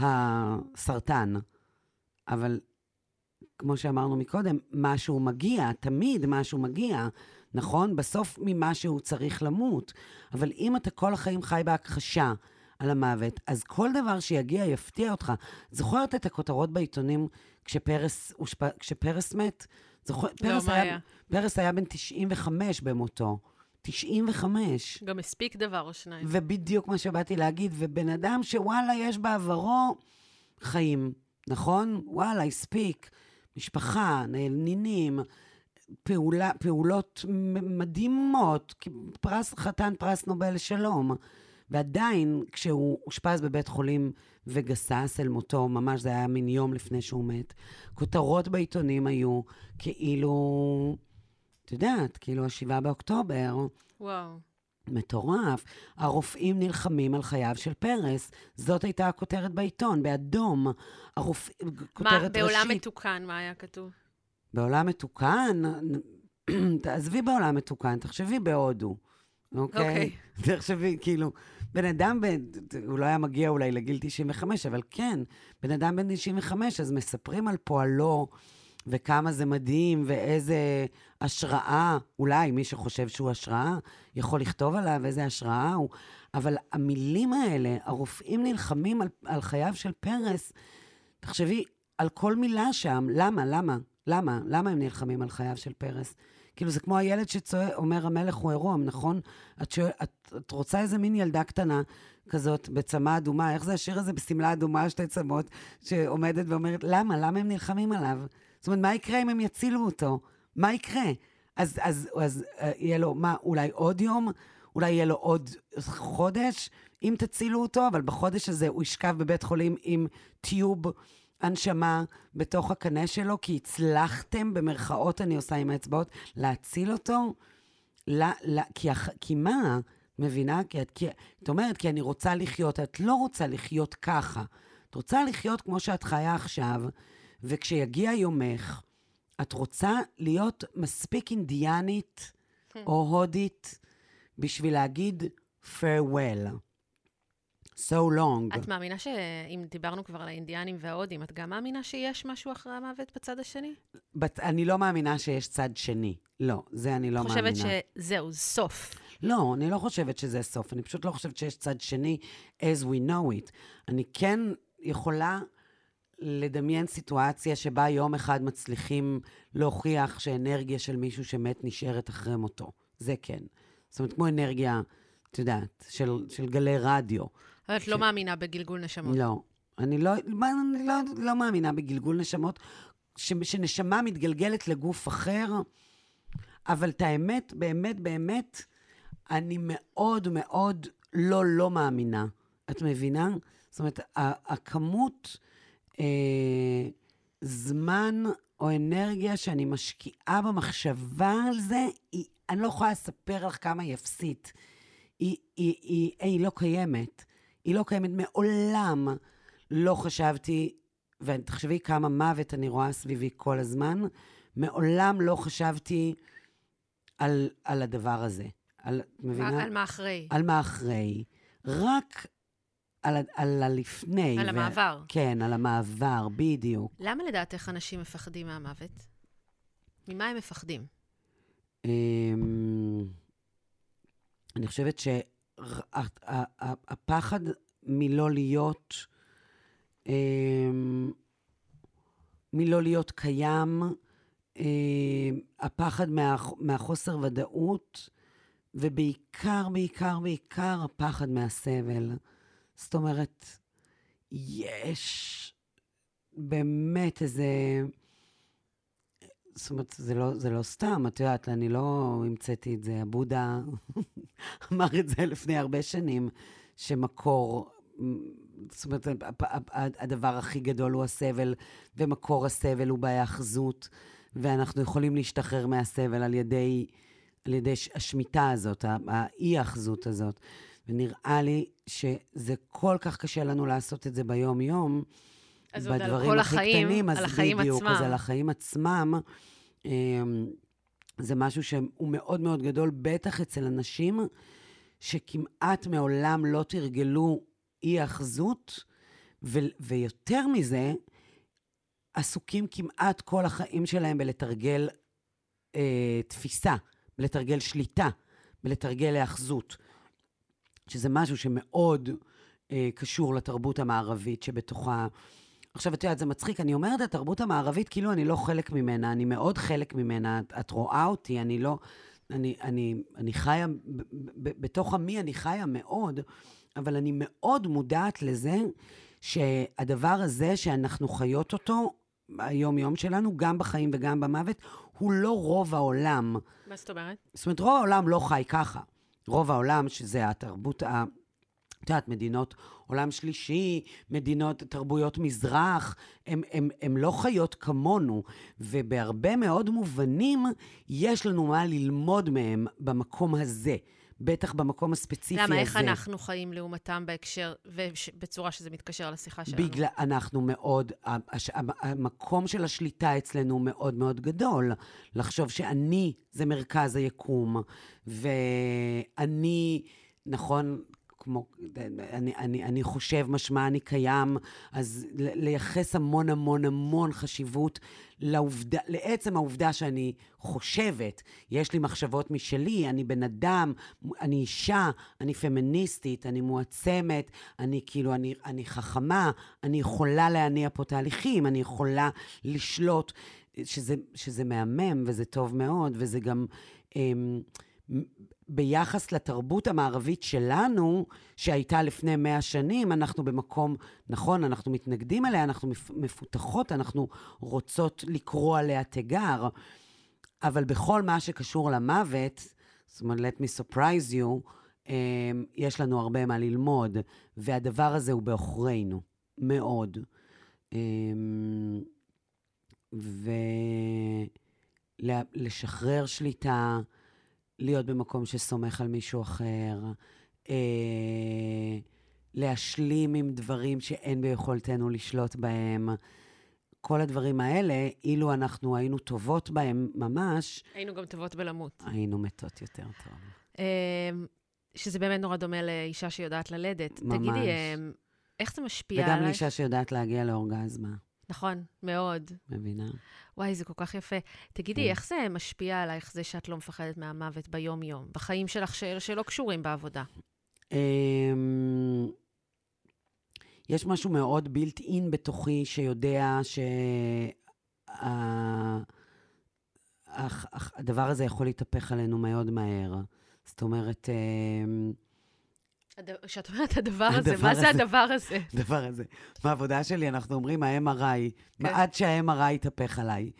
הסרטן. אבל כמו שאמרנו מקודם, משהו מגיע, תמיד משהו מגיע, נכון? בסוף ממשהו צריך למות. אבל אם אתה כל החיים חי בהכחשה על המוות, אז כל דבר שיגיע יפתיע אותך. זוכרת את הכותרות בעיתונים כשפרס, כשפרס מת? זוכר, לא, פרס מה היה, היה? פרס היה בן תשעים וחמש במותו. תשעים וחמש. גם הספיק דבר או שניים. ובדיוק מה שבאתי להגיד, ובן אדם שוואלה יש בעברו חיים, נכון? וואלה, הספיק. משפחה, נינים, פעולה, פעולות מדהימות, פרס, חתן פרס נובל לשלום. ועדיין, כשהוא אושפז בבית חולים וגסס אל מותו, ממש זה היה מין יום לפני שהוא מת, כותרות בעיתונים היו כאילו, את יודעת, כאילו השבעה באוקטובר. וואו. מטורף. הרופאים נלחמים על חייו של פרס. זאת הייתה הכותרת בעיתון, באדום. הרופ... מה, בעולם מתוקן, מה היה כתוב? בעולם מתוקן? תעזבי בעולם מתוקן, תחשבי בהודו. אוקיי? תחשבי, כאילו, בן אדם, הוא לא היה מגיע אולי לגיל תשעים וחמש, אבל כן, בן אדם בן תשעים וחמש, אז מספרים על פועלו, וכמה זה מדהים, ואיזה השראה, אולי מי שחושב שהוא השראה, יכול לכתוב עליו איזה השראה הוא, אבל המילים האלה, הרופאים נלחמים על, על חייו של פרס, תחשבי, על כל מילה שם, למה, למה, למה, למה הם נלחמים על חייו של פרס? כאילו זה כמו הילד שאומר המלך הוא עירום, נכון? את, שואל, את, את רוצה איזה מין ילדה קטנה כזאת בצמה אדומה, איך זה השיר הזה בסמלה אדומה, שתי צמות, שעומדת ואומרת, למה? למה הם נלחמים עליו? זאת אומרת, מה יקרה אם הם יצילו אותו? מה יקרה? אז, אז, אז יהיה לו, מה, אולי עוד יום? אולי יהיה לו עוד חודש, אם תצילו אותו, אבל בחודש הזה הוא ישכב בבית חולים עם טיוב הנשמה בתוך הקנה שלו, כי הצלחתם, במרכאות אני עושה עם האצבעות, להציל אותו? לא, לא, כי, כי מה? מבינה? כי את, כי, את אומרת, כי אני רוצה לחיות, את לא רוצה לחיות ככה. את רוצה לחיות כמו שאת חיה עכשיו, וכשיגיע יומך, את רוצה להיות מספיק אינדיאנית או הודית בשביל להגיד farewell. so long. את מאמינה שאם דיברנו כבר על האינדיאנים וההודים, את גם מאמינה שיש משהו אחרי המוות בצד השני? But אני לא מאמינה שיש צד שני. לא, זה אני לא מאמינה. חושבת שזהו, סוף. לא, אני לא חושבת שזה סוף. אני פשוט לא חושבת שיש צד שני as we know it. אני כן יכולה לדמיין סיטואציה שבה יום אחד מצליחים להוכיח שאנרגיה של מישהו שמת נשארת אחרי מותו. זה כן. זאת אומרת, כמו אנרגיה, את יודעת, של, של גלי רדיו. אבל את ש... לא מאמינה בגלגול נשמות. לא. אני לא, אני לא, לא מאמינה בגלגול נשמות, ש, שנשמה מתגלגלת לגוף אחר, אבל את האמת, באמת, באמת, אני מאוד מאוד לא, לא מאמינה. את מבינה? זאת אומרת, הכמות אה, זמן או אנרגיה שאני משקיעה במחשבה על זה, היא, אני לא יכולה לספר לך כמה היא אפסית. היא, היא, היא, היא לא קיימת. היא לא קיימת. מעולם לא חשבתי, ותחשבי כמה מוות אני רואה סביבי כל הזמן, מעולם לא חשבתי על, על הדבר הזה. על, מבינה? על מה אחרי. על מה אחרי. רק על, על הלפני. על ו... המעבר. כן, על המעבר, בדיוק. למה לדעתך אנשים מפחדים מהמוות? ממה הם מפחדים? אני חושבת שהפחד מלא להיות, מלא להיות קיים, הפחד מהחוסר ודאות, ובעיקר, בעיקר, בעיקר הפחד מהסבל. זאת אומרת, יש באמת איזה... זאת אומרת, זה לא, זה לא סתם, את יודעת, אני לא המצאתי את זה. הבודה אמר את זה לפני הרבה שנים, שמקור, זאת אומרת, הדבר הכי גדול הוא הסבל, ומקור הסבל הוא בהאחזות, ואנחנו יכולים להשתחרר מהסבל על ידי, על ידי השמיטה הזאת, האי-האחזות הזאת. ונראה לי שזה כל כך קשה לנו לעשות את זה ביום-יום, אז עוד על כל החיים, קטנים, על החיים בדיוק, עצמם. אז על החיים עצמם, זה משהו שהוא מאוד מאוד גדול, בטח אצל אנשים שכמעט מעולם לא תרגלו אי-אחזות, ו- ויותר מזה, עסוקים כמעט כל החיים שלהם בלתרגל אה, תפיסה, בלתרגל שליטה, בלתרגל האחזות, שזה משהו שמאוד אה, קשור לתרבות המערבית שבתוכה. עכשיו, את יודעת, זה מצחיק, אני אומרת, התרבות המערבית, כאילו אני לא חלק ממנה, אני מאוד חלק ממנה, את, את רואה אותי, אני לא, אני, אני, אני חיה, ב, ב, בתוך עמי אני חיה מאוד, אבל אני מאוד מודעת לזה, שהדבר הזה שאנחנו חיות אותו, היום-יום שלנו, גם בחיים וגם במוות, הוא לא רוב העולם. מה זאת אומרת? זאת אומרת, רוב העולם לא חי ככה. רוב העולם, שזה התרבות, ה... את יודעת, מדינות עולם שלישי, מדינות, תרבויות מזרח, הם, הם, הם לא חיות כמונו, ובהרבה מאוד מובנים יש לנו מה ללמוד מהם במקום הזה, בטח במקום הספציפי הזה. למה, איך אנחנו חיים לעומתם בהקשר, ובצורה שזה מתקשר לשיחה שלנו? בגלל, אנחנו מאוד, המקום של השליטה אצלנו הוא מאוד מאוד גדול. לחשוב שאני זה מרכז היקום, ואני, נכון, כמו, אני, אני, אני חושב משמע אני קיים, אז לייחס המון המון המון חשיבות לעובדה, לעצם העובדה שאני חושבת, יש לי מחשבות משלי, אני בן אדם, אני אישה, אני פמיניסטית, אני מועצמת, אני כאילו, אני, אני חכמה, אני יכולה להניע פה תהליכים, אני יכולה לשלוט, שזה, שזה מהמם וזה טוב מאוד, וזה גם... אמ, ביחס לתרבות המערבית שלנו, שהייתה לפני מאה שנים, אנחנו במקום, נכון, אנחנו מתנגדים אליה, אנחנו מפותחות, אנחנו רוצות לקרוא עליה תיגר, אבל בכל מה שקשור למוות, זאת אומרת, let me surprise you, יש לנו הרבה מה ללמוד, והדבר הזה הוא באחרינו, מאוד. ולשחרר שליטה, להיות במקום שסומך על מישהו אחר, אה, להשלים עם דברים שאין ביכולתנו לשלוט בהם. כל הדברים האלה, אילו אנחנו היינו טובות בהם ממש... היינו גם טובות בלמות. היינו מתות יותר טוב. אה, שזה באמת נורא דומה לאישה שיודעת ללדת. ממש. תגידי, אה, איך זה משפיע וגם עלייך? לאישה שיודעת להגיע לאורגזמה. נכון, מאוד. מבינה? וואי, זה כל כך יפה. תגידי, איך זה משפיע עלייך זה שאת לא מפחדת מהמוות ביום-יום? בחיים שלך שלא קשורים בעבודה? יש משהו מאוד בילט אין בתוכי שיודע שהדבר הזה יכול להתהפך עלינו מאוד מהר. זאת אומרת... כשאת אומרת הדבר הזה, מה זה הדבר הזה? הדבר הזה. בעבודה שלי אנחנו אומרים ה-אם אר איי, עד שה-אם אר איי יתהפך עליי.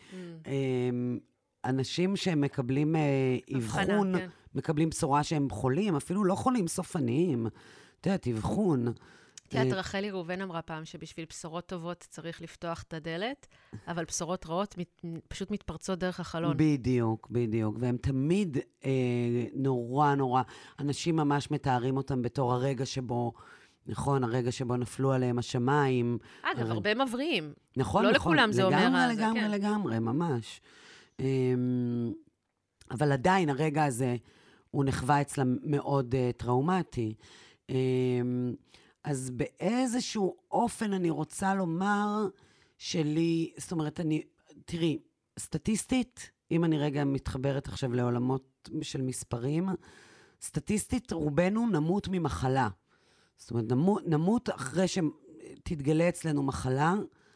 אנשים שמקבלים אבחון, מקבלים בשורה שהם חולים, אפילו לא חולים סופניים. אתה יודעת, אבחון. תיאת רחלי ראובן אמרה פעם שבשביל בשורות טובות צריך לפתוח את הדלת, אבל בשורות רעות פשוט מתפרצות דרך החלון. בדיוק, בדיוק. והם תמיד אה, נורא נורא, אנשים ממש מתארים אותם בתור הרגע שבו, נכון, הרגע שבו נפלו עליהם השמיים. אגב, הר... הרבה מבריאים. נכון, לא נכון. לכולם זה לגמרי, אומר... לגמרי, כן. לגמרי, ממש. אה, אבל עדיין הרגע הזה, הוא נחווה אצלם מאוד אה, טראומטי. אה, אז באיזשהו אופן אני רוצה לומר שלי, זאת אומרת, אני, תראי, סטטיסטית, אם אני רגע מתחברת עכשיו לעולמות של מספרים, סטטיסטית רובנו נמות ממחלה. זאת אומרת, נמות, נמות אחרי שתתגלה אצלנו מחלה,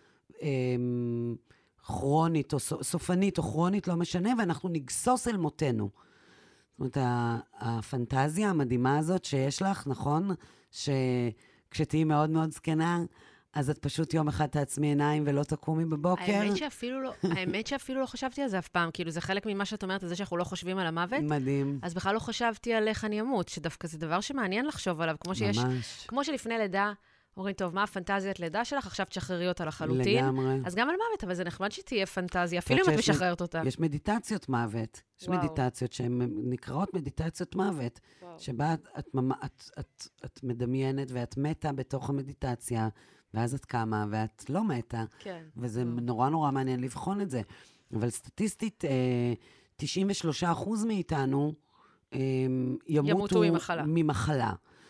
כרונית או סופנית או כרונית, לא משנה, ואנחנו נגסוס אל מותנו. זאת אומרת, הפנטזיה המדהימה הזאת שיש לך, נכון? שכשתהי מאוד מאוד זקנה, אז את פשוט יום אחד תעצמי עיניים ולא תקומי בבוקר. האמת שאפילו לא, האמת שאפילו לא חשבתי על זה אף פעם, כאילו זה חלק ממה שאת אומרת, זה שאנחנו לא חושבים על המוות. מדהים. אז בכלל לא חשבתי על איך אני אמות, שדווקא זה דבר שמעניין לחשוב עליו, כמו שיש, ממש. כמו שלפני לידה, אומרים, טוב, מה הפנטזיית לידה שלך? עכשיו תשחררי אותה לחלוטין. לגמרי. אז גם על מוות, אבל זה נחמד שתהיה פנטזיה, אפילו אם את משחררת אותה. יש מדיטציות מוות. יש וואו. מדיטציות שהן נקראות מדיטציות מוות, וואו. שבה את, את, את, את, את מדמיינת ואת מתה בתוך המדיטציה, ואז את קמה ואת לא מתה. כן. וזה וואו. נורא נורא מעניין לבחון את זה. אבל סטטיסטית, תשעים ושלושה אחוז מאיתנו ימותו, ימותו ממחלה. ממחלה.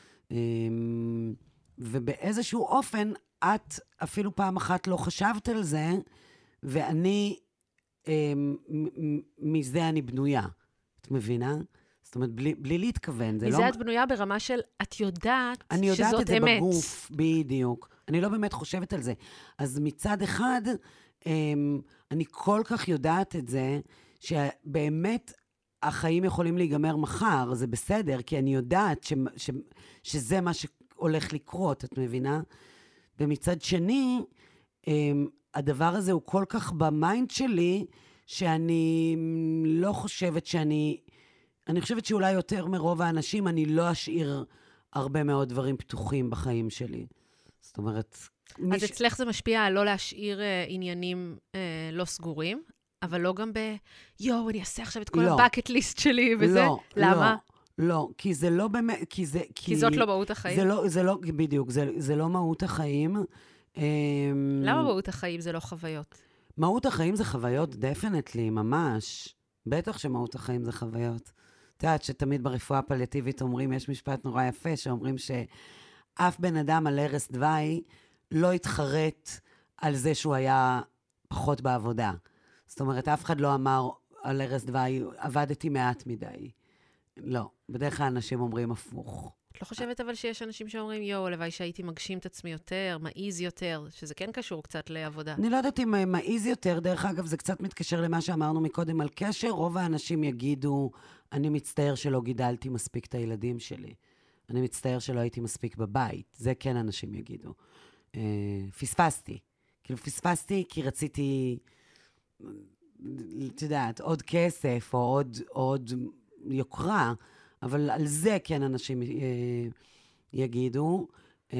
ובאיזשהו אופן, את אפילו פעם אחת לא חשבת על זה, ואני, אה, מ- מזה אני בנויה. את מבינה? זאת אומרת, בלי, בלי להתכוון. מזה לא... את בנויה ברמה של, את יודעת שזאת אמת. אני יודעת את זה אמת. בגוף, בדיוק. אני לא באמת חושבת על זה. אז מצד אחד, אה, אני כל כך יודעת את זה, שבאמת החיים יכולים להיגמר מחר, זה בסדר, כי אני יודעת ש, ש, שזה מה ש... הולך לקרות, את מבינה? ומצד שני, הדבר הזה הוא כל כך במיינד שלי, שאני לא חושבת שאני, אני חושבת שאולי יותר מרוב האנשים, אני לא אשאיר הרבה מאוד דברים פתוחים בחיים שלי. זאת אומרת... אז ש... אצלך זה משפיע לא להשאיר uh, עניינים uh, לא סגורים, אבל לא גם ב... יו, אני אעשה עכשיו את כל לא. הבקט ליסט שלי וזה. לא, למה? לא, כי זה לא באמת, כי זה... כי, כי זאת לא מהות החיים? זה לא, זה לא, בדיוק, זה, זה לא מהות החיים. למה מהות החיים זה לא חוויות? מהות החיים זה חוויות, דפנטלי, ממש. בטח שמהות החיים זה חוויות. את יודעת שתמיד ברפואה הפליאטיבית אומרים, יש משפט נורא יפה, שאומרים שאף בן אדם על ערש דווי לא התחרט על זה שהוא היה פחות בעבודה. זאת אומרת, אף אחד לא אמר על ערש דווי, עבדתי מעט מדי. לא, בדרך כלל אנשים אומרים הפוך. את לא חושבת אבל שיש אנשים שאומרים, יו, לוואי שהייתי מגשים את עצמי יותר, מעיז יותר, שזה כן קשור קצת לעבודה. אני לא יודעת אם מעיז יותר, דרך אגב, זה קצת מתקשר למה שאמרנו מקודם על קשר, רוב האנשים יגידו, אני מצטער שלא גידלתי מספיק את הילדים שלי. אני מצטער שלא הייתי מספיק בבית. זה כן אנשים יגידו. אה, פספסתי. כאילו פספסתי כי רציתי, את יודעת, עוד כסף או עוד, עוד יוקרה, אבל על זה כן אנשים אה, יגידו. אה,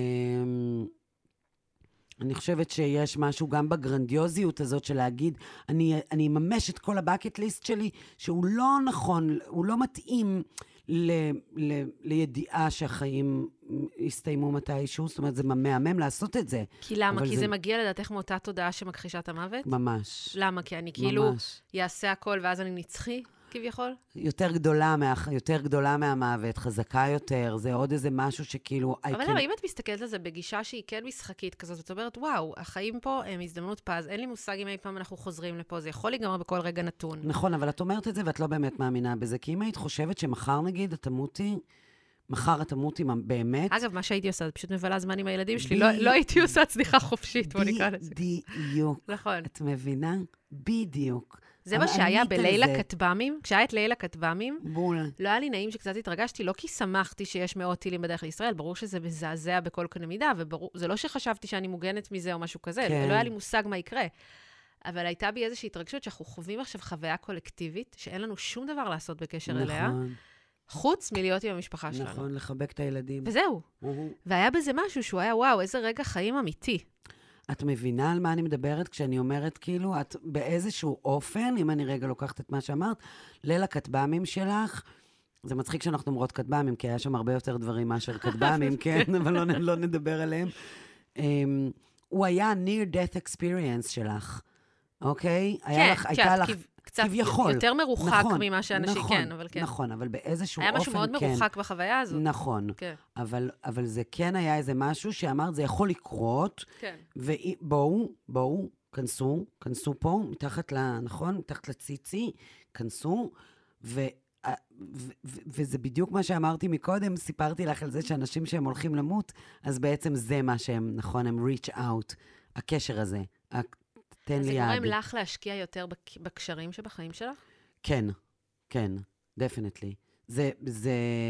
אני חושבת שיש משהו גם בגרנדיוזיות הזאת של להגיד, אני, אני אממש את כל הבקט ליסט שלי, שהוא לא נכון, הוא לא מתאים ל, ל, לידיעה שהחיים הסתיימו מתישהו, זאת אומרת, זה מהמם לעשות את זה. כי למה? כי זה... זה מגיע לדעתך מאותה תודעה שמכחישה את המוות? ממש. למה? כי אני כאילו יעשה הכל ואז אני נצחי? כביכול? יותר גדולה, מה, יותר גדולה מהמוות, חזקה יותר, זה עוד איזה משהו שכאילו... אבל למה, אם את מסתכלת על זה בגישה שהיא כן משחקית כזאת, ואת אומרת, וואו, החיים פה הם הזדמנות פז, אין לי מושג אם אי פעם אנחנו חוזרים לפה, זה יכול להיגמר בכל רגע נתון. נכון, אבל את אומרת את זה ואת לא באמת מאמינה בזה, כי אם היית חושבת שמחר נגיד, את תמותי, מחר את תמותי באמת... אגב, מה שהייתי עושה, פשוט מבלה זמן עם הילדים שלי, לא, לא הייתי עושה צניחה חופשית, בוא נקרא לזה. בדיוק. נכון. את מבינה? בדיוק. זה מה שהיה בלילה כתב"מים, כשהיה את לילה כתב"מים, בול. לא היה לי נעים שקצת התרגשתי, לא כי שמחתי שיש מאות טילים בדרך לישראל, ברור שזה מזעזע בכל קנה מידה, וזה לא שחשבתי שאני מוגנת מזה או משהו כזה, כן. לא היה לי מושג מה יקרה. אבל הייתה בי איזושהי התרגשות שאנחנו חווים עכשיו חוויה קולקטיבית, שאין לנו שום דבר לעשות בקשר נכון. אליה, חוץ מלהיות עם המשפחה שלנו. נכון, לחבק את הילדים. וזהו. Uh-huh. והיה בזה משהו שהוא היה, וואו, איזה רגע חיים אמיתי. את מבינה על מה אני מדברת כשאני אומרת, כאילו, את באיזשהו אופן, אם אני רגע לוקחת את מה שאמרת, ליל הכתב"מים שלך, זה מצחיק שאנחנו אומרות כתב"מים, כי היה שם הרבה יותר דברים מאשר כתב"מים, כן, אבל לא, לא נדבר עליהם. Um, הוא היה near death experience שלך, אוקיי? כן, היה לך, כן, הייתה לך, קצת כביכול. יותר מרוחק נכון, ממה שאנשים, נכון, כן, אבל כן. נכון, אבל באיזשהו אופן, היה משהו מאוד כן. מרוחק בחוויה הזאת. נכון, כן. אבל, אבל זה כן היה איזה משהו שאמרת, זה יכול לקרות, כן. ובואו, בואו, כנסו, כנסו פה, מתחת ל... נכון? מתחת לציצי, כנסו, ו... ו- ו- וזה בדיוק מה שאמרתי מקודם, סיפרתי לך על זה שאנשים שהם הולכים למות, אז בעצם זה מה שהם, נכון, הם reach out, הקשר הזה, תן לי יד. זה גורם לך להשקיע יותר בקשרים שבחיים שלך? כן, כן, definitely. זה, זה,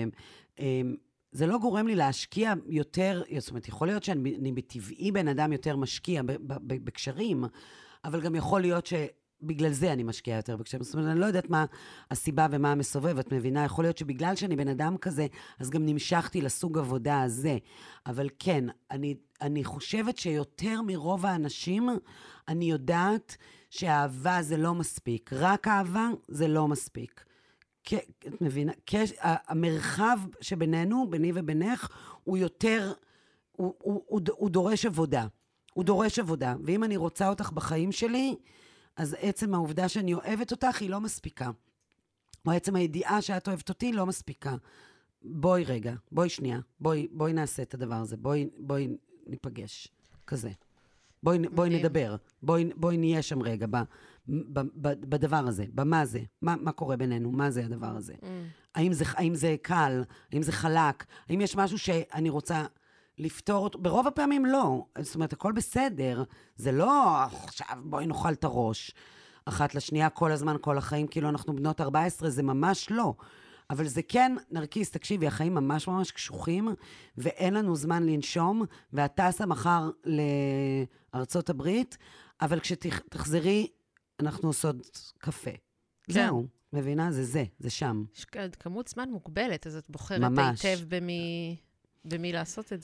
זה לא גורם לי להשקיע יותר, זאת אומרת, יכול להיות שאני בטבעי בן אדם יותר משקיע בקשרים, אבל גם יכול להיות שבגלל זה אני משקיעה יותר בקשרים. זאת אומרת, אני לא יודעת מה הסיבה ומה המסובב, את מבינה? יכול להיות שבגלל שאני בן אדם כזה, אז גם נמשכתי לסוג עבודה הזה. אבל כן, אני, אני חושבת שיותר מרוב האנשים, אני יודעת שהאהבה זה לא מספיק. רק אהבה זה לא מספיק. את מבינה? המרחב שבינינו, ביני ובינך, הוא יותר, הוא, הוא, הוא, הוא דורש עבודה. הוא דורש עבודה. ואם אני רוצה אותך בחיים שלי, אז עצם העובדה שאני אוהבת אותך היא לא מספיקה. או עצם הידיעה שאת אוהבת אותי לא מספיקה. בואי רגע, בואי שנייה, בואי, בואי נעשה את הדבר הזה, בואי, בואי ניפגש, כזה. בואי, בואי נדבר, בואי, בואי נהיה שם רגע, ב, ב, ב, בדבר הזה, במה זה, מה, מה קורה בינינו, מה זה הדבר הזה. Mm. האם זה, האם זה קל, האם זה חלק, האם יש משהו שאני רוצה לפתור אותו, ברוב הפעמים לא, זאת אומרת, הכל בסדר, זה לא, עכשיו בואי נאכל את הראש, אחת לשנייה כל הזמן, כל החיים, כאילו אנחנו בנות ארבע עשרה, זה ממש לא. אבל זה כן, נרקיס, תקשיבי, החיים ממש ממש קשוחים, ואין לנו זמן לנשום, ואת טסה מחר לארצות הברית, אבל כשתחזרי, אנחנו עושות קפה. כן. זהו, מבינה? זה זה, זה שם. יש כמות זמן מוגבלת, אז את בוחרת היטב במי, במי לעשות את זה.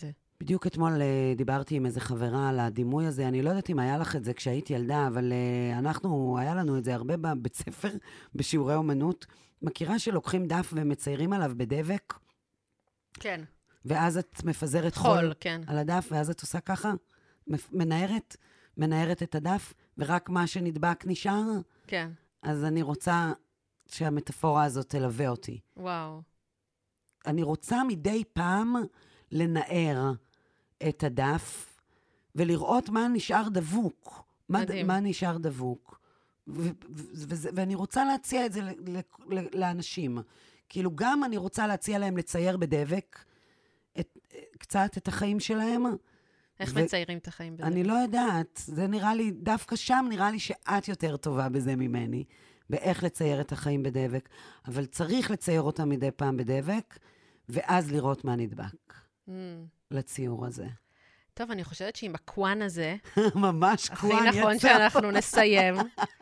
בדיוק אתמול דיברתי עם איזה חברה על הדימוי הזה, אני לא יודעת אם היה לך את זה כשהייתי ילדה, אבל אנחנו, היה לנו את זה הרבה בבית ספר, בשיעורי אומנות. מכירה שלוקחים דף ומציירים עליו בדבק? כן. ואז את מפזרת חול, חול כן. על הדף, ואז את עושה ככה, מנערת, מנערת את הדף, ורק מה שנדבק נשאר. כן. אז אני רוצה שהמטאפורה הזאת תלווה אותי. וואו. אני רוצה מדי פעם לנער את הדף, ולראות מה נשאר דבוק. מדהים. מה, מה נשאר דבוק. ו- ו- ו- ואני רוצה להציע את זה ל- ל- לאנשים. כאילו גם אני רוצה להציע להם לצייר בדבק, את, קצת את החיים שלהם. איך ו- מציירים את החיים בדבק? אני לא יודעת. זה נראה לי, דווקא שם נראה לי שאת יותר טובה בזה ממני, באיך לצייר את החיים בדבק. אבל צריך לצייר אותם מדי פעם בדבק, ואז לראות מה נדבק mm. לציור הזה. טוב, אני חושבת שעם הקוואן הזה, ממש קוואן יצא. הכי נכון שאנחנו נסיים.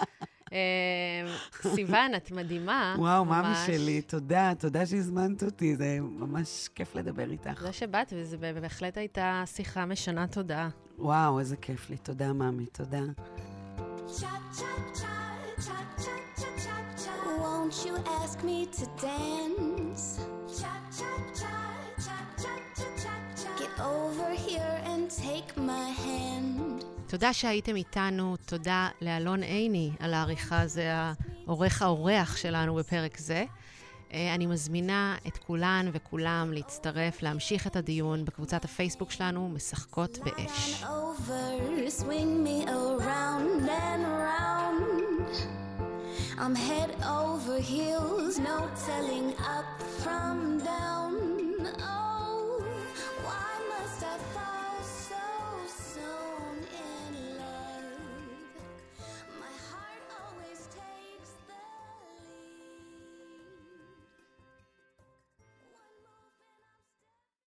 סיוון, את מדהימה. וואו, ממי שלי, תודה, תודה שהזמנת אותי, זה ממש כיף לדבר איתך. זה שבאת, וזה בהחלט הייתה שיחה משנה תודה. וואו, איזה כיף לי, תודה ממי, תודה. Won't you ask me to dance? Get over here and take my hand. תודה שהייתם איתנו, תודה לאלון עיני על העריכה, זה העורך האורח שלנו בפרק זה. אני מזמינה את כולן וכולם להצטרף, להמשיך את הדיון בקבוצת הפייסבוק שלנו, משחקות באש. Swing me around and around. I'm head over heels, no telling up from down.